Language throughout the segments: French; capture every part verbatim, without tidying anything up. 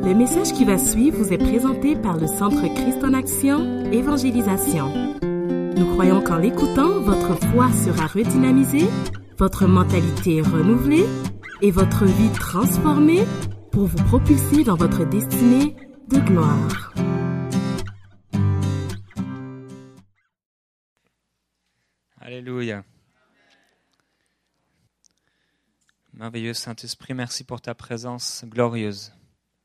Le message qui va suivre vous est présenté par le Centre Christ en Action, Évangélisation. Nous croyons qu'en l'écoutant, votre foi sera redynamisée, votre mentalité renouvelée et votre vie transformée pour vous propulser dans votre destinée de gloire. Alléluia. Merveilleux Saint-Esprit, merci pour ta présence glorieuse.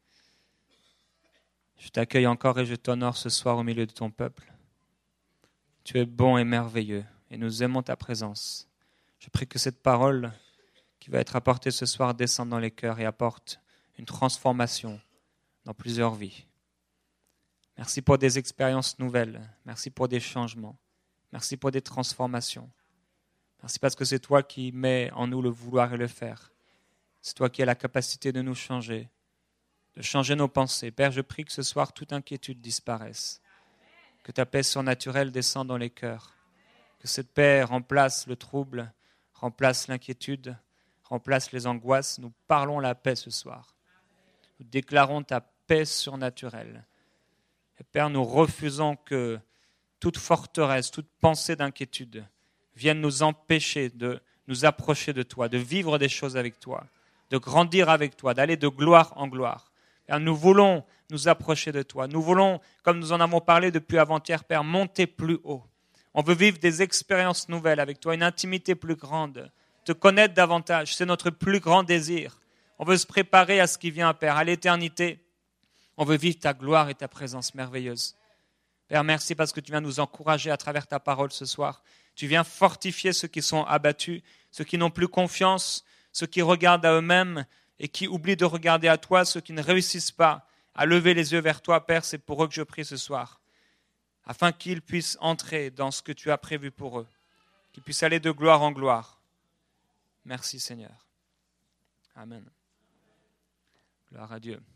Je t'accueille encore et je t'honore ce soir au milieu de ton peuple. Tu es bon et merveilleux et nous aimons ta présence. Je prie que cette parole qui va être apportée ce soir descende dans les cœurs et apporte une transformation dans plusieurs vies. Merci pour des expériences nouvelles. Merci pour des changements. Merci pour des transformations. Merci parce que c'est toi qui mets en nous le vouloir et le faire. C'est toi qui as la capacité de nous changer, de changer nos pensées. Père, je prie que ce soir, toute inquiétude disparaisse. Que ta paix surnaturelle descende dans les cœurs. Que cette paix remplace le trouble, remplace l'inquiétude, remplace les angoisses. Nous parlons la paix ce soir. Nous déclarons ta paix surnaturelle. Et Père, nous refusons que toute forteresse, toute pensée d'inquiétude vienne nous empêcher de nous approcher de toi, de vivre des choses avec toi, de grandir avec toi, d'aller de gloire en gloire. Père, nous voulons nous approcher de toi. Nous voulons, comme nous en avons parlé depuis avant-hier, Père, monter plus haut. On veut vivre des expériences nouvelles avec toi, une intimité plus grande, te connaître davantage. C'est notre plus grand désir. On veut se préparer à ce qui vient, Père, à l'éternité. On veut vivre ta gloire et ta présence merveilleuse. Père, merci parce que tu viens nous encourager à travers ta parole ce soir. Tu viens fortifier ceux qui sont abattus, ceux qui n'ont plus confiance, ceux qui regardent à eux-mêmes et qui oublient de regarder à toi, ceux qui ne réussissent pas à lever les yeux vers toi. Père, c'est pour eux que je prie ce soir, afin qu'ils puissent entrer dans ce que tu as prévu pour eux, qu'ils puissent aller de gloire en gloire. Merci Seigneur. Amen. Gloire à Dieu.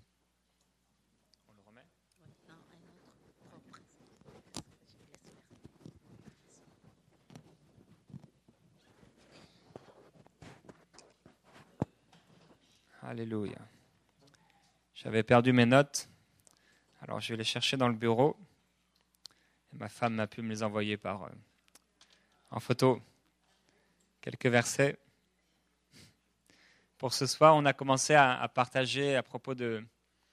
Alléluia. J'avais perdu mes notes, alors je vais les chercher dans le bureau. Et ma femme a pu me les envoyer par, euh, en photo. Quelques versets. Pour ce soir, on a commencé à, à partager à propos de,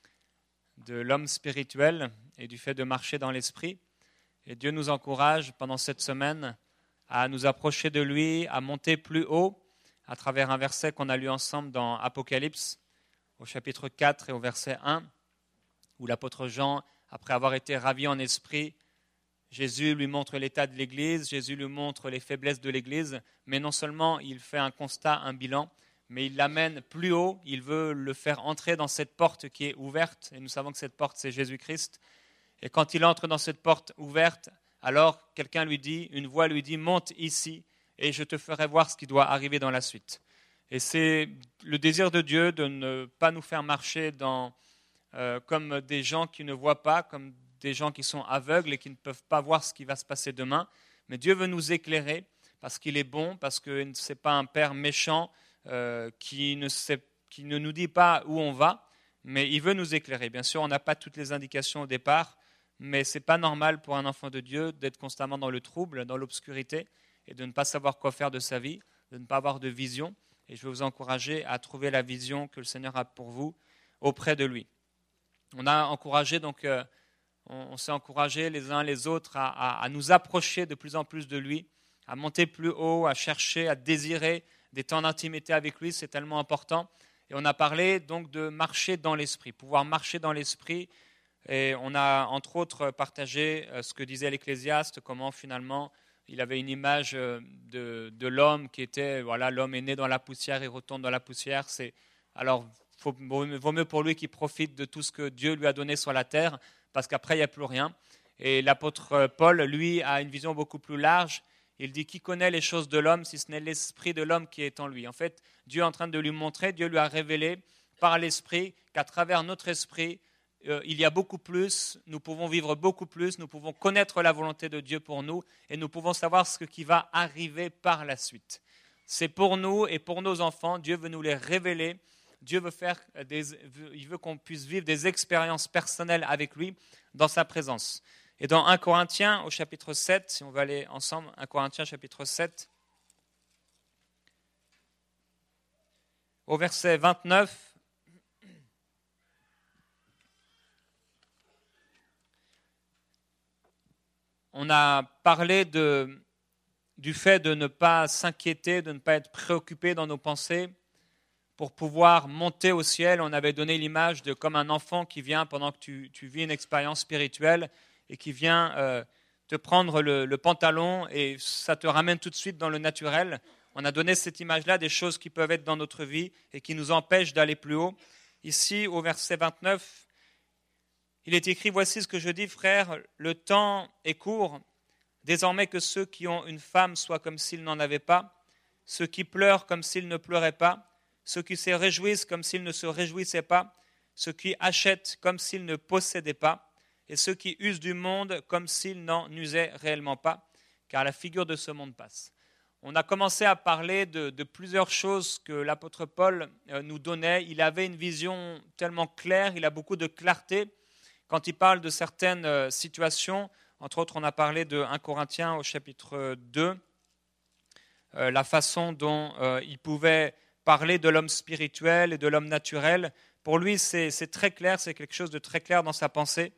de l'homme spirituel et du fait de marcher dans l'esprit. Et Dieu nous encourage pendant cette semaine à nous approcher de lui, à monter plus haut, à travers un verset qu'on a lu ensemble dans Apocalypse, au chapitre quatre et au verset un, où l'apôtre Jean, après avoir été ravi en esprit, Jésus lui montre l'état de l'Église, Jésus lui montre les faiblesses de l'Église, mais non seulement il fait un constat, un bilan, mais il l'amène plus haut, il veut le faire entrer dans cette porte qui est ouverte, et nous savons que cette porte c'est Jésus-Christ. Et quand il entre dans cette porte ouverte, alors quelqu'un lui dit, une voix lui dit, monte ici, et je te ferai voir ce qui doit arriver dans la suite. Et c'est le désir de Dieu de ne pas nous faire marcher dans, euh, comme des gens qui ne voient pas, comme des gens qui sont aveugles et qui ne peuvent pas voir ce qui va se passer demain. Mais Dieu veut nous éclairer parce qu'il est bon, parce que ce n'est pas un père méchant euh, qui, ne sait, qui ne nous dit pas où on va, mais il veut nous éclairer. Bien sûr, on n'a pas toutes les indications au départ, mais ce n'est pas normal pour un enfant de Dieu d'être constamment dans le trouble, dans l'obscurité, et de ne pas savoir quoi faire de sa vie, de ne pas avoir de vision. Et je veux vous encourager à trouver la vision que le Seigneur a pour vous auprès de lui. On a encouragé, donc, euh, on, on s'est encouragé les uns les autres à, à, à nous approcher de plus en plus de lui, à monter plus haut, à chercher, à désirer des temps d'intimité avec lui, c'est tellement important. Et on a parlé donc de marcher dans l'esprit, pouvoir marcher dans l'esprit. Et on a entre autres partagé ce que disait l'Ecclésiaste, comment finalement il avait une image de, de l'homme qui était, voilà, l'homme est né dans la poussière, il retourne dans la poussière. C'est, alors, il vaut mieux pour lui qu'il profite de tout ce que Dieu lui a donné sur la terre, parce qu'après, il n'y a plus rien. Et l'apôtre Paul, lui, a une vision beaucoup plus large. Il dit, qui connaît les choses de l'homme, si ce n'est l'esprit de l'homme qui est en lui. En fait, Dieu est en train de lui montrer, Dieu lui a révélé par l'esprit qu'à travers notre esprit, euh, il y a beaucoup plus, nous pouvons vivre beaucoup plus, nous pouvons connaître la volonté de Dieu pour nous et nous pouvons savoir ce qui va arriver par la suite. C'est pour nous et pour nos enfants, Dieu veut nous les révéler Dieu veut faire des, il veut qu'on puisse vivre des expériences personnelles avec lui dans sa présence. Et dans un Corinthiens au chapitre sept, si on va aller ensemble, un Corinthiens chapitre sept, au verset vingt-neuf, on a parlé de, du fait de ne pas s'inquiéter, de ne pas être préoccupé dans nos pensées pour pouvoir monter au ciel. On avait donné l'image de comme un enfant qui vient pendant que tu, tu vis une expérience spirituelle et qui vient euh, te prendre le, le pantalon et ça te ramène tout de suite dans le naturel. On a donné cette image-là des choses qui peuvent être dans notre vie et qui nous empêchent d'aller plus haut. Ici, au verset vingt-neuf, il est écrit « Voici ce que je dis, frères, le temps est court. Désormais que ceux qui ont une femme soient comme s'ils n'en avaient pas, ceux qui pleurent comme s'ils ne pleuraient pas, ceux qui se réjouissent comme s'ils ne se réjouissaient pas, ceux qui achètent comme s'ils ne possédaient pas, et ceux qui usent du monde comme s'ils n'en usaient réellement pas, car la figure de ce monde passe. » On a commencé à parler de, de plusieurs choses que l'apôtre Paul euh, nous donnait. Il avait une vision tellement claire, il a beaucoup de clarté quand il parle de certaines euh, situations. Entre autres, on a parlé de un Corinthiens au chapitre deux, euh, la façon dont euh, il pouvait parler de l'homme spirituel et de l'homme naturel. Pour lui, c'est, c'est très clair, c'est quelque chose de très clair dans sa pensée.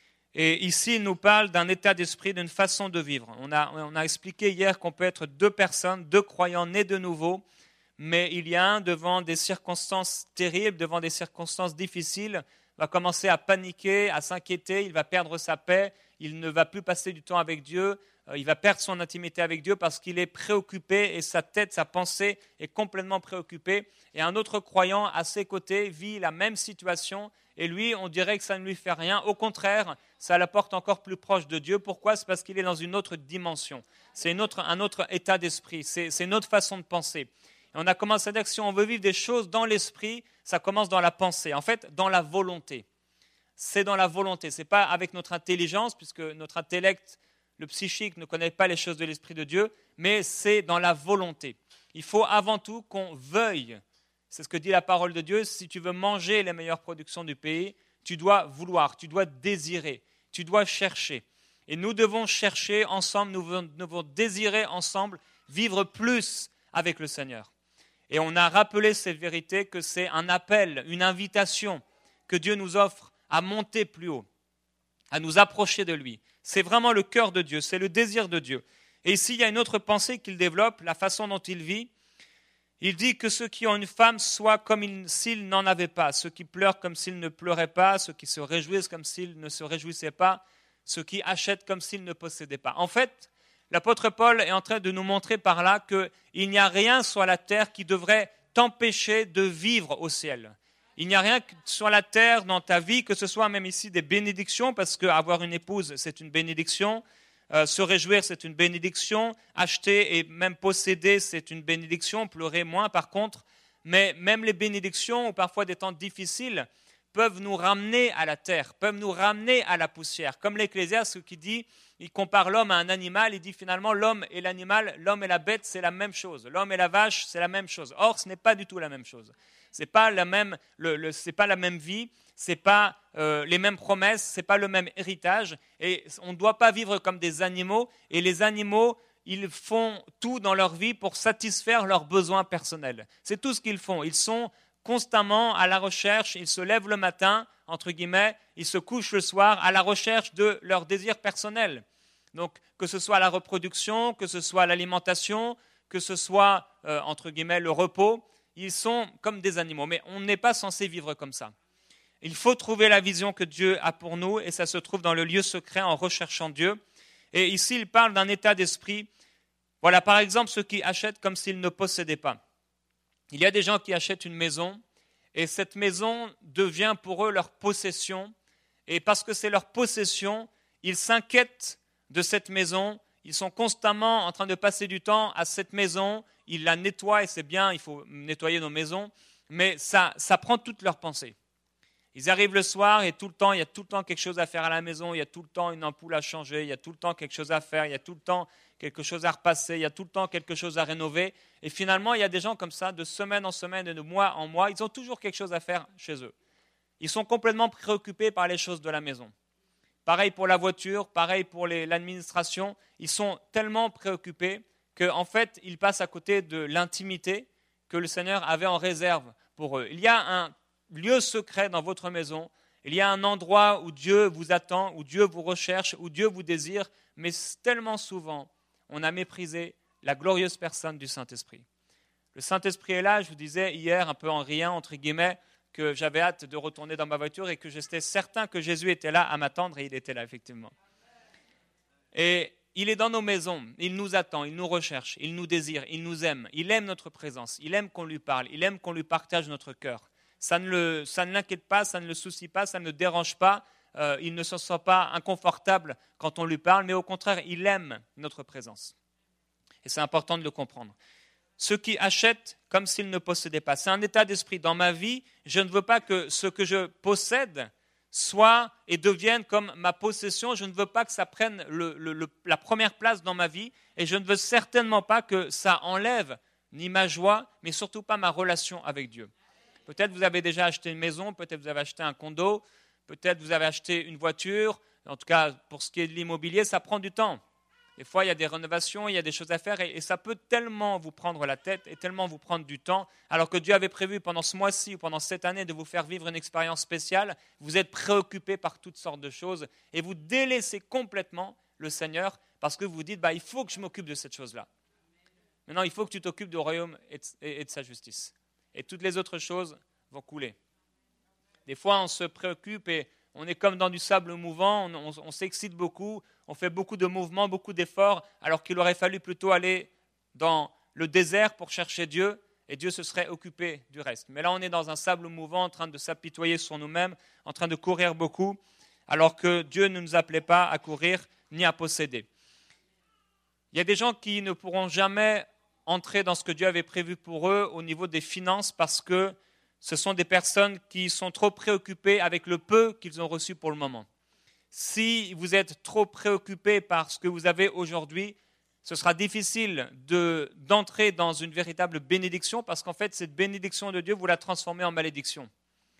Et ici, il nous parle d'un état d'esprit, d'une façon de vivre. On a, on a expliqué hier qu'on peut être deux personnes, deux croyants nés de nouveau, mais il y a un devant des circonstances terribles, devant des circonstances difficiles, va commencer à paniquer, à s'inquiéter, il va perdre sa paix, il ne va plus passer du temps avec Dieu, il va perdre son intimité avec Dieu parce qu'il est préoccupé et sa tête, sa pensée est complètement préoccupée. Et un autre croyant à ses côtés vit la même situation et lui, on dirait que ça ne lui fait rien. Au contraire, ça l'apporte encore plus proche de Dieu. Pourquoi ? C'est parce qu'il est dans une autre dimension. C'est une autre, un autre état d'esprit, c'est, c'est une autre façon de penser. Et on a commencé à dire que si on veut vivre des choses dans l'esprit, ça commence dans la pensée, en fait, dans la volonté. C'est dans la volonté, ce n'est pas avec notre intelligence, puisque notre intellect, le psychique, ne connaît pas les choses de l'Esprit de Dieu, mais c'est dans la volonté. Il faut avant tout qu'on veuille. C'est ce que dit la parole de Dieu. Si tu veux manger les meilleures productions du pays, tu dois vouloir, tu dois désirer, tu dois chercher. Et nous devons chercher ensemble, nous devons, nous devons désirer ensemble vivre plus avec le Seigneur. Et on a rappelé cette vérité que c'est un appel, une invitation que Dieu nous offre à monter plus haut, à nous approcher de lui. C'est vraiment le cœur de Dieu, c'est le désir de Dieu. Et ici, il y a une autre pensée qu'il développe, la façon dont il vit. Il dit que ceux qui ont une femme soient comme s'ils n'en avaient pas, ceux qui pleurent comme s'ils ne pleuraient pas, ceux qui se réjouissent comme s'ils ne se réjouissaient pas, ceux qui achètent comme s'ils ne possédaient pas. En fait, l'apôtre Paul est en train de nous montrer par là qu'il n'y a rien sur la terre qui devrait t'empêcher de vivre au ciel. Il n'y a rien sur la terre dans ta vie, que ce soit même ici des bénédictions, parce qu'avoir une épouse, c'est une bénédiction. Euh, se réjouir, c'est une bénédiction. Acheter et même posséder, c'est une bénédiction. Pleurer moins, par contre. Mais même les bénédictions, ou parfois des temps difficiles, peuvent nous ramener à la terre, peuvent nous ramener à la poussière. Comme l'Ecclésiaste qui dit, il compare l'homme à un animal, il dit finalement l'homme et l'animal, l'homme et la bête, c'est la même chose. L'homme et la vache, c'est la même chose. Or, ce n'est pas du tout la même chose. Ce n'est pas la même, le, le, c'est pas la même vie, ce n'est pas euh, les mêmes promesses, ce n'est pas le même héritage. Et on ne doit pas vivre comme des animaux. Et les animaux, ils font tout dans leur vie pour satisfaire leurs besoins personnels. C'est tout ce qu'ils font. Ils sont constamment à la recherche, ils se lèvent le matin, entre guillemets, ils se couchent le soir à la recherche de leurs désirs personnels. Donc, que ce soit la reproduction, que ce soit l'alimentation, que ce soit, euh, entre guillemets, le repos, ils sont comme des animaux. Mais on n'est pas censé vivre comme ça. Il faut trouver la vision que Dieu a pour nous, et ça se trouve dans le lieu secret en recherchant Dieu. Et ici, il parle d'un état d'esprit. Voilà, par exemple, ceux qui achètent comme s'ils ne possédaient pas. Il y a des gens qui achètent une maison, et cette maison devient pour eux leur possession. Et parce que c'est leur possession, ils s'inquiètent de cette maison. Ils sont constamment en train de passer du temps à cette maison. Ils la nettoient, et c'est bien, il faut nettoyer nos maisons. Mais ça, ça prend toute leur pensée. Ils arrivent le soir et tout le temps, il y a tout le temps quelque chose à faire à la maison, il y a tout le temps une ampoule à changer, il y a tout le temps quelque chose à faire, il y a tout le temps quelque chose à repasser, il y a tout le temps quelque chose à rénover. Et finalement, il y a des gens comme ça, de semaine en semaine et de mois en mois, ils ont toujours quelque chose à faire chez eux. Ils sont complètement préoccupés par les choses de la maison. Pareil pour la voiture, pareil pour les, l'administration. Ils sont tellement préoccupés qu'en fait, ils passent à côté de l'intimité que le Seigneur avait en réserve pour eux. Il y a un lieu secret dans votre maison. Il y a un endroit où Dieu vous attend, où Dieu vous recherche, où Dieu vous désire. Mais tellement souvent, on a méprisé la glorieuse personne du Saint-Esprit. Le Saint-Esprit est là, je vous disais hier, un peu en riant, entre guillemets, que j'avais hâte de retourner dans ma voiture et que j'étais certain que Jésus était là à m'attendre, et il était là, effectivement. Et il est dans nos maisons, il nous attend, il nous recherche, il nous désire, il nous aime, il aime notre présence, il aime qu'on lui parle, il aime qu'on lui partage notre cœur. Ça ne, le, ça ne l'inquiète pas, ça ne le soucie pas, ça ne le dérange pas, euh, il ne se sent pas inconfortable quand on lui parle, mais au contraire, il aime notre présence. Et c'est important de le comprendre. Ceux qui achètent comme s'ils ne possédaient pas. C'est un état d'esprit. Dans ma vie, je ne veux pas que ce que je possède soit et devienne comme ma possession. Je ne veux pas que ça prenne le, le, le, la première place dans ma vie. Et je ne veux certainement pas que ça enlève ni ma joie, mais surtout pas ma relation avec Dieu. Peut-être vous avez déjà acheté une maison, peut-être vous avez acheté un condo, peut-être vous avez acheté une voiture. En tout cas, pour ce qui est de l'immobilier, ça prend du temps. Des fois, il y a des rénovations, il y a des choses à faire et, et ça peut tellement vous prendre la tête et tellement vous prendre du temps, alors que Dieu avait prévu pendant ce mois-ci ou pendant cette année de vous faire vivre une expérience spéciale. Vous êtes préoccupé par toutes sortes de choses et vous délaissez complètement le Seigneur parce que vous vous dites bah, « il faut que je m'occupe de cette chose-là ». Maintenant, il faut que tu t'occupes du royaume et de, et, et de sa justice. Et toutes les autres choses vont couler. Des fois, on se préoccupe et on est comme dans du sable mouvant, on, on, on s'excite beaucoup, on fait beaucoup de mouvements, beaucoup d'efforts, alors qu'il aurait fallu plutôt aller dans le désert pour chercher Dieu, et Dieu se serait occupé du reste. Mais là, on est dans un sable mouvant, en train de s'apitoyer sur nous-mêmes, en train de courir beaucoup, alors que Dieu ne nous appelait pas à courir ni à posséder. Il y a des gens qui ne pourront jamais entrer dans ce que Dieu avait prévu pour eux au niveau des finances parce que ce sont des personnes qui sont trop préoccupées avec le peu qu'ils ont reçu pour le moment. Si vous êtes trop préoccupé par ce que vous avez aujourd'hui, ce sera difficile de, d'entrer dans une véritable bénédiction parce qu'en fait, cette bénédiction de Dieu, vous la transformez en malédiction.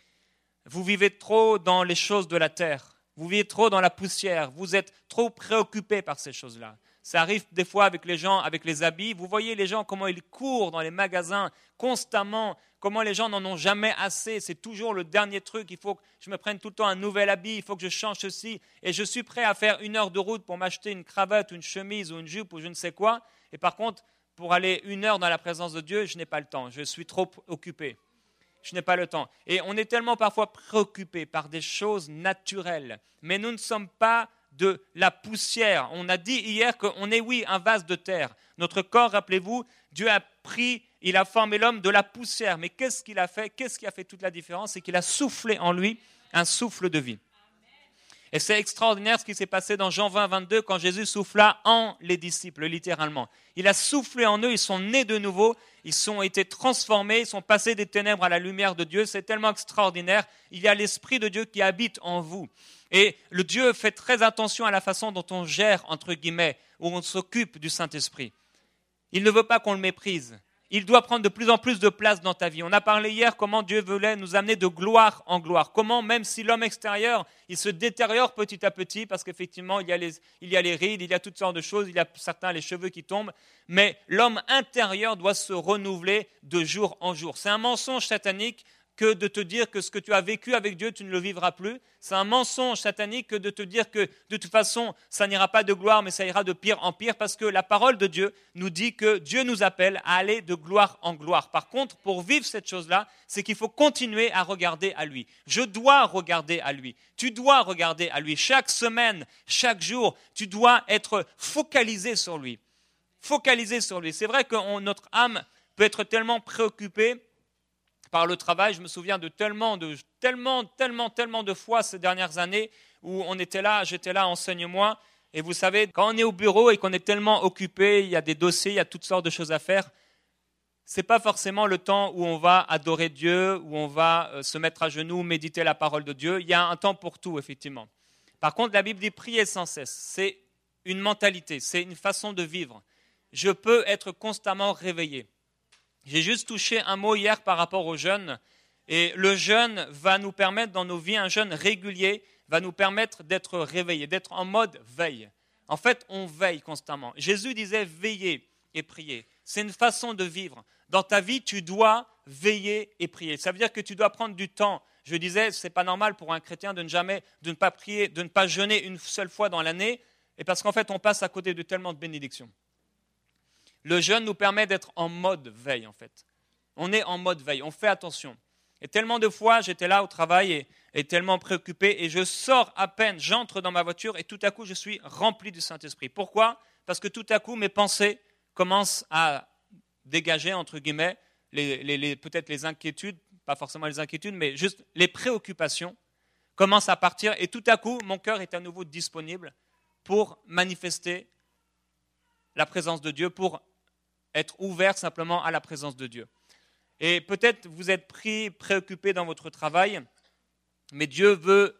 Vous vivez trop dans les choses de la terre, vous vivez trop dans la poussière, vous êtes trop préoccupé par ces choses-là. Ça arrive des fois avec les gens, avec les habits. Vous voyez les gens, comment ils courent dans les magasins constamment, comment les gens n'en ont jamais assez. C'est toujours le dernier truc. Il faut que je me prenne tout le temps un nouvel habit, il faut que je change ceci. Et je suis prêt à faire une heure de route pour m'acheter une cravate, une chemise ou une jupe ou je ne sais quoi. Et par contre, pour aller une heure dans la présence de Dieu, je n'ai pas le temps. Je suis trop occupé. Je n'ai pas le temps. Et on est tellement parfois préoccupé par des choses naturelles. Mais nous ne sommes pas de la poussière. On a dit hier qu'on est, oui, un vase de terre. Notre corps, rappelez-vous, Dieu a pris, il a formé l'homme de la poussière. Mais qu'est-ce qu'il a fait? Qu'est-ce qui a fait toute la différence? C'est qu'il a soufflé en lui un souffle de vie. Et c'est extraordinaire ce qui s'est passé dans Jean vingt, vingt-deux, quand Jésus souffla en les disciples, littéralement. Il a soufflé en eux, ils sont nés de nouveau, ils ont été transformés, ils sont passés des ténèbres à la lumière de Dieu. C'est tellement extraordinaire. Il y a l'Esprit de Dieu qui habite en vous. Et le Dieu fait très attention à la façon dont on gère, entre guillemets, où on s'occupe du Saint-Esprit. Il ne veut pas qu'on le méprise. Il doit prendre de plus en plus de place dans ta vie. On a parlé hier comment Dieu voulait nous amener de gloire en gloire. Comment, même si l'homme extérieur, il se détériore petit à petit, parce qu'effectivement, il y a les, il y a les rides, il y a toutes sortes de choses, il y a certains, les cheveux qui tombent, mais l'homme intérieur doit se renouveler de jour en jour. C'est un mensonge satanique que de te dire que ce que tu as vécu avec Dieu, tu ne le vivras plus. C'est un mensonge satanique que de te dire que de toute façon, ça n'ira pas de gloire, mais ça ira de pire en pire, parce que la parole de Dieu nous dit que Dieu nous appelle à aller de gloire en gloire. Par contre, pour vivre cette chose-là, c'est qu'il faut continuer à regarder à lui. Je dois regarder à lui. Tu dois regarder à lui. Chaque semaine, chaque jour, tu dois être focalisé sur lui. Focalisé sur lui. C'est vrai que on, notre âme peut être tellement préoccupée par le travail. Je me souviens de tellement, de tellement, tellement, tellement de fois ces dernières années où on était là, j'étais là, enseigne-moi. Et vous savez, quand on est au bureau et qu'on est tellement occupé, il y a des dossiers, il y a toutes sortes de choses à faire. ce n'est pas forcément le temps où on va adorer Dieu, où on va euh, se mettre à genoux, méditer la parole de Dieu. Il y a un temps pour tout, effectivement. Par contre, la Bible dit prier sans cesse. C'est une mentalité, c'est une façon de vivre. Je peux être constamment réveillé. J'ai juste touché un mot hier par rapport au jeûne. Et le jeûne va nous permettre dans nos vies, un jeûne régulier, va nous permettre d'être réveillés, d'être en mode veille. En fait, on veille constamment. Jésus disait veiller et prier. C'est une façon de vivre. Dans ta vie, tu dois veiller et prier. Ça veut dire que tu dois prendre du temps. Je disais, ce n'est pas normal pour un chrétien de ne jamais, de ne pas prier, de ne pas jeûner une seule fois dans l'année, et parce qu'en fait, on passe à côté de tellement de bénédictions. Le jeûne nous permet d'être en mode veille, en fait. On est en mode veille, on fait attention. Et tellement de fois, j'étais là au travail et, et tellement préoccupé, et je sors à peine, j'entre dans ma voiture, et tout à coup, je suis rempli du Saint-Esprit. Pourquoi ? Parce que tout à coup, mes pensées commencent à dégager, entre guillemets, les, les, les, peut-être les inquiétudes, pas forcément les inquiétudes, mais juste les préoccupations commencent à partir, et tout à coup, mon cœur est à nouveau disponible pour manifester la présence de Dieu, pour être ouvert simplement à la présence de Dieu. Et peut-être vous êtes pris, préoccupé dans votre travail, mais Dieu veut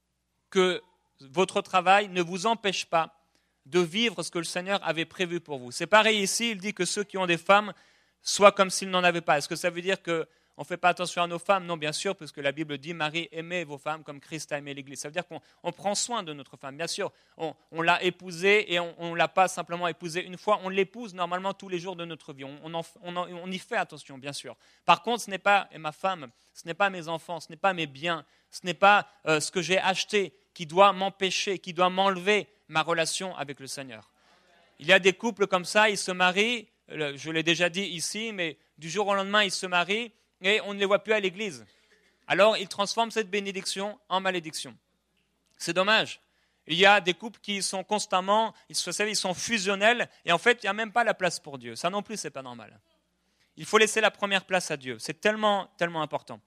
que votre travail ne vous empêche pas de vivre ce que le Seigneur avait prévu pour vous. C'est pareil ici, il dit que ceux qui ont des femmes soient comme s'ils n'en avaient pas. Est-ce que ça veut dire qu'on ne fait pas attention à nos femmes ? Non, bien sûr, parce que la Bible dit « Marie, aimez vos femmes comme Christ a aimé l'Église ». Ça veut dire qu'on on prend soin de notre femme. Bien sûr, on, on l'a épousée et on ne l'a pas simplement épousée une fois, on l'épouse normalement tous les jours de notre vie. On, on, en, on, en, on y fait attention, bien sûr. Par contre, ce n'est pas ma femme, ce n'est pas mes enfants, ce n'est pas mes biens, ce n'est pas euh, ce que j'ai acheté qui doit m'empêcher, qui doit m'enlever ma relation avec le Seigneur. Il y a des couples comme ça, ils se marient, je l'ai déjà dit ici, mais du jour au lendemain, ils se marient et on ne les voit plus à l'église. Alors, ils transforment cette bénédiction en malédiction. C'est dommage. Il y a des couples qui sont constamment, ils, vous savez, ils sont fusionnels et en fait, il n'y a même pas la place pour Dieu. Ça non plus, ce n'est pas normal. Il faut laisser la première place à Dieu. C'est tellement, tellement important.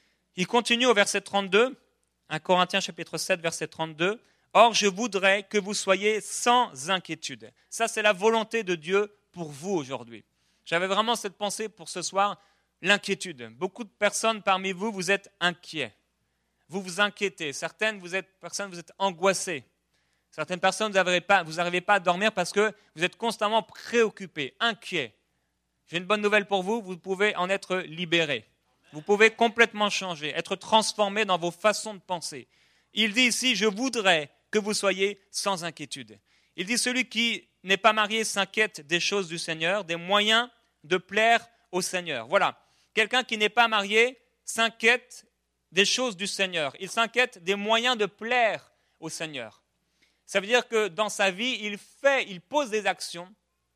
Il continue au verset trente-deux, un Corinthiens chapitre sept, verset trente-deux. « Or, je voudrais que vous soyez sans inquiétude. » Ça, c'est la volonté de Dieu pour vous aujourd'hui. J'avais vraiment cette pensée pour ce soir, l'inquiétude. Beaucoup de personnes parmi vous, vous êtes inquiets. Vous vous inquiétez. Certaines vous êtes, personnes, vous êtes angoissées. Certaines personnes, vous n'arrivez pas, vous n'arrivez pas à dormir parce que vous êtes constamment préoccupés, inquiets. J'ai une bonne nouvelle pour vous, vous pouvez en être libérés. Vous pouvez complètement changer, être transformés dans vos façons de penser. Il dit ici, je voudrais que vous soyez sans inquiétude. Il dit, celui qui n'est pas marié s'inquiète des choses du Seigneur, des moyens de plaire au Seigneur. Voilà, quelqu'un qui n'est pas marié s'inquiète des choses du Seigneur. Il s'inquiète des moyens de plaire au Seigneur. Ça veut dire que dans sa vie, il fait, il pose des actions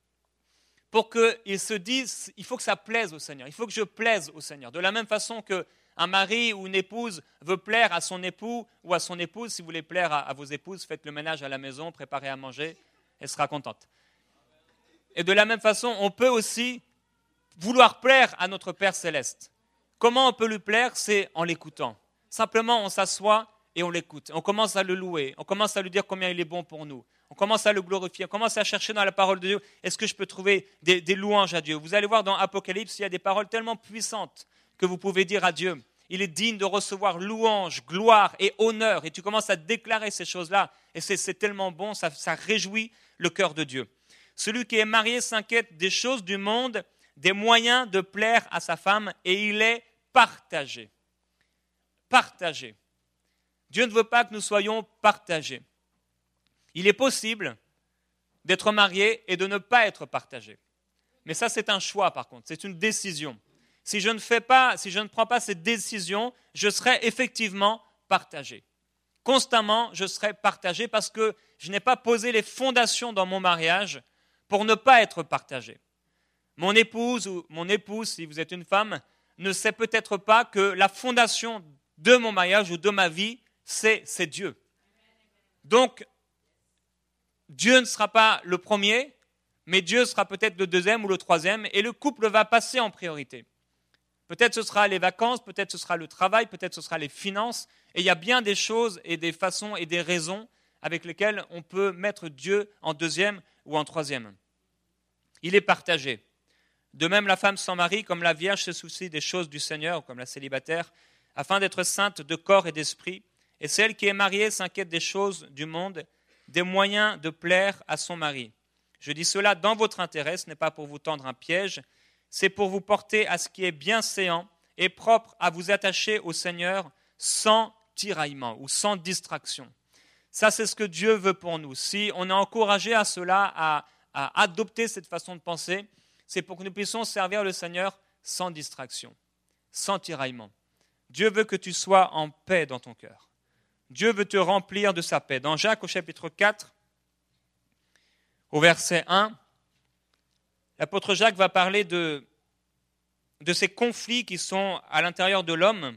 pour qu'il se dise, il faut que ça plaise au Seigneur, il faut que je plaise au Seigneur. De la même façon que un mari ou une épouse veut plaire à son époux ou à son épouse, si vous voulez plaire à, à vos épouses, faites le ménage à la maison, préparez à manger, elle sera contente. Et de la même façon, on peut aussi vouloir plaire à notre Père Céleste. Comment on peut lui plaire ? C'est en l'écoutant. Simplement, on s'assoit et on l'écoute. On commence à le louer, on commence à lui dire combien il est bon pour nous. On commence à le glorifier, on commence à chercher dans la parole de Dieu, est-ce que je peux trouver des, des louanges à Dieu ? Vous allez voir dans Apocalypse, il y a des paroles tellement puissantes que vous pouvez dire à Dieu. Il est digne de recevoir louange, gloire et honneur. Et tu commences à déclarer ces choses-là. Et c'est, c'est tellement bon, ça, ça réjouit le cœur de Dieu. Celui qui est marié s'inquiète des choses du monde, des moyens de plaire à sa femme, et il est partagé. Partagé. Dieu ne veut pas que nous soyons partagés. Il est possible d'être marié et de ne pas être partagé. Mais ça, c'est un choix par contre, c'est une décision. Si je ne fais pas, si je ne prends pas cette décision, je serai effectivement partagé. Constamment, je serai partagé parce que je n'ai pas posé les fondations dans mon mariage pour ne pas être partagé. Mon épouse ou mon épouse, si vous êtes une femme, ne sait peut-être pas que la fondation de mon mariage ou de ma vie, c'est, c'est Dieu. Donc, Dieu ne sera pas le premier, mais Dieu sera peut-être le deuxième ou le troisième, et le couple va passer en priorité. Peut-être ce sera les vacances, peut-être ce sera le travail, peut-être ce sera les finances. Et il y a bien des choses et des façons et des raisons avec lesquelles on peut mettre Dieu en deuxième ou en troisième. Il est partagé. De même, la femme sans mari, comme la vierge, se soucie des choses du Seigneur, comme la célibataire, afin d'être sainte de corps et d'esprit. Et celle qui est mariée s'inquiète des choses du monde, des moyens de plaire à son mari. Je dis cela dans votre intérêt, ce n'est pas pour vous tendre un piège, c'est pour vous porter à ce qui est bienséant et propre à vous attacher au Seigneur sans tiraillement ou sans distraction. Ça, c'est ce que Dieu veut pour nous. Si on est encouragé à cela, à, à adopter cette façon de penser, c'est pour que nous puissions servir le Seigneur sans distraction, sans tiraillement. Dieu veut que tu sois en paix dans ton cœur. Dieu veut te remplir de sa paix. Dans Jacques au chapitre quatre, au verset un, l'apôtre Jacques va parler de, de ces conflits qui sont à l'intérieur de l'homme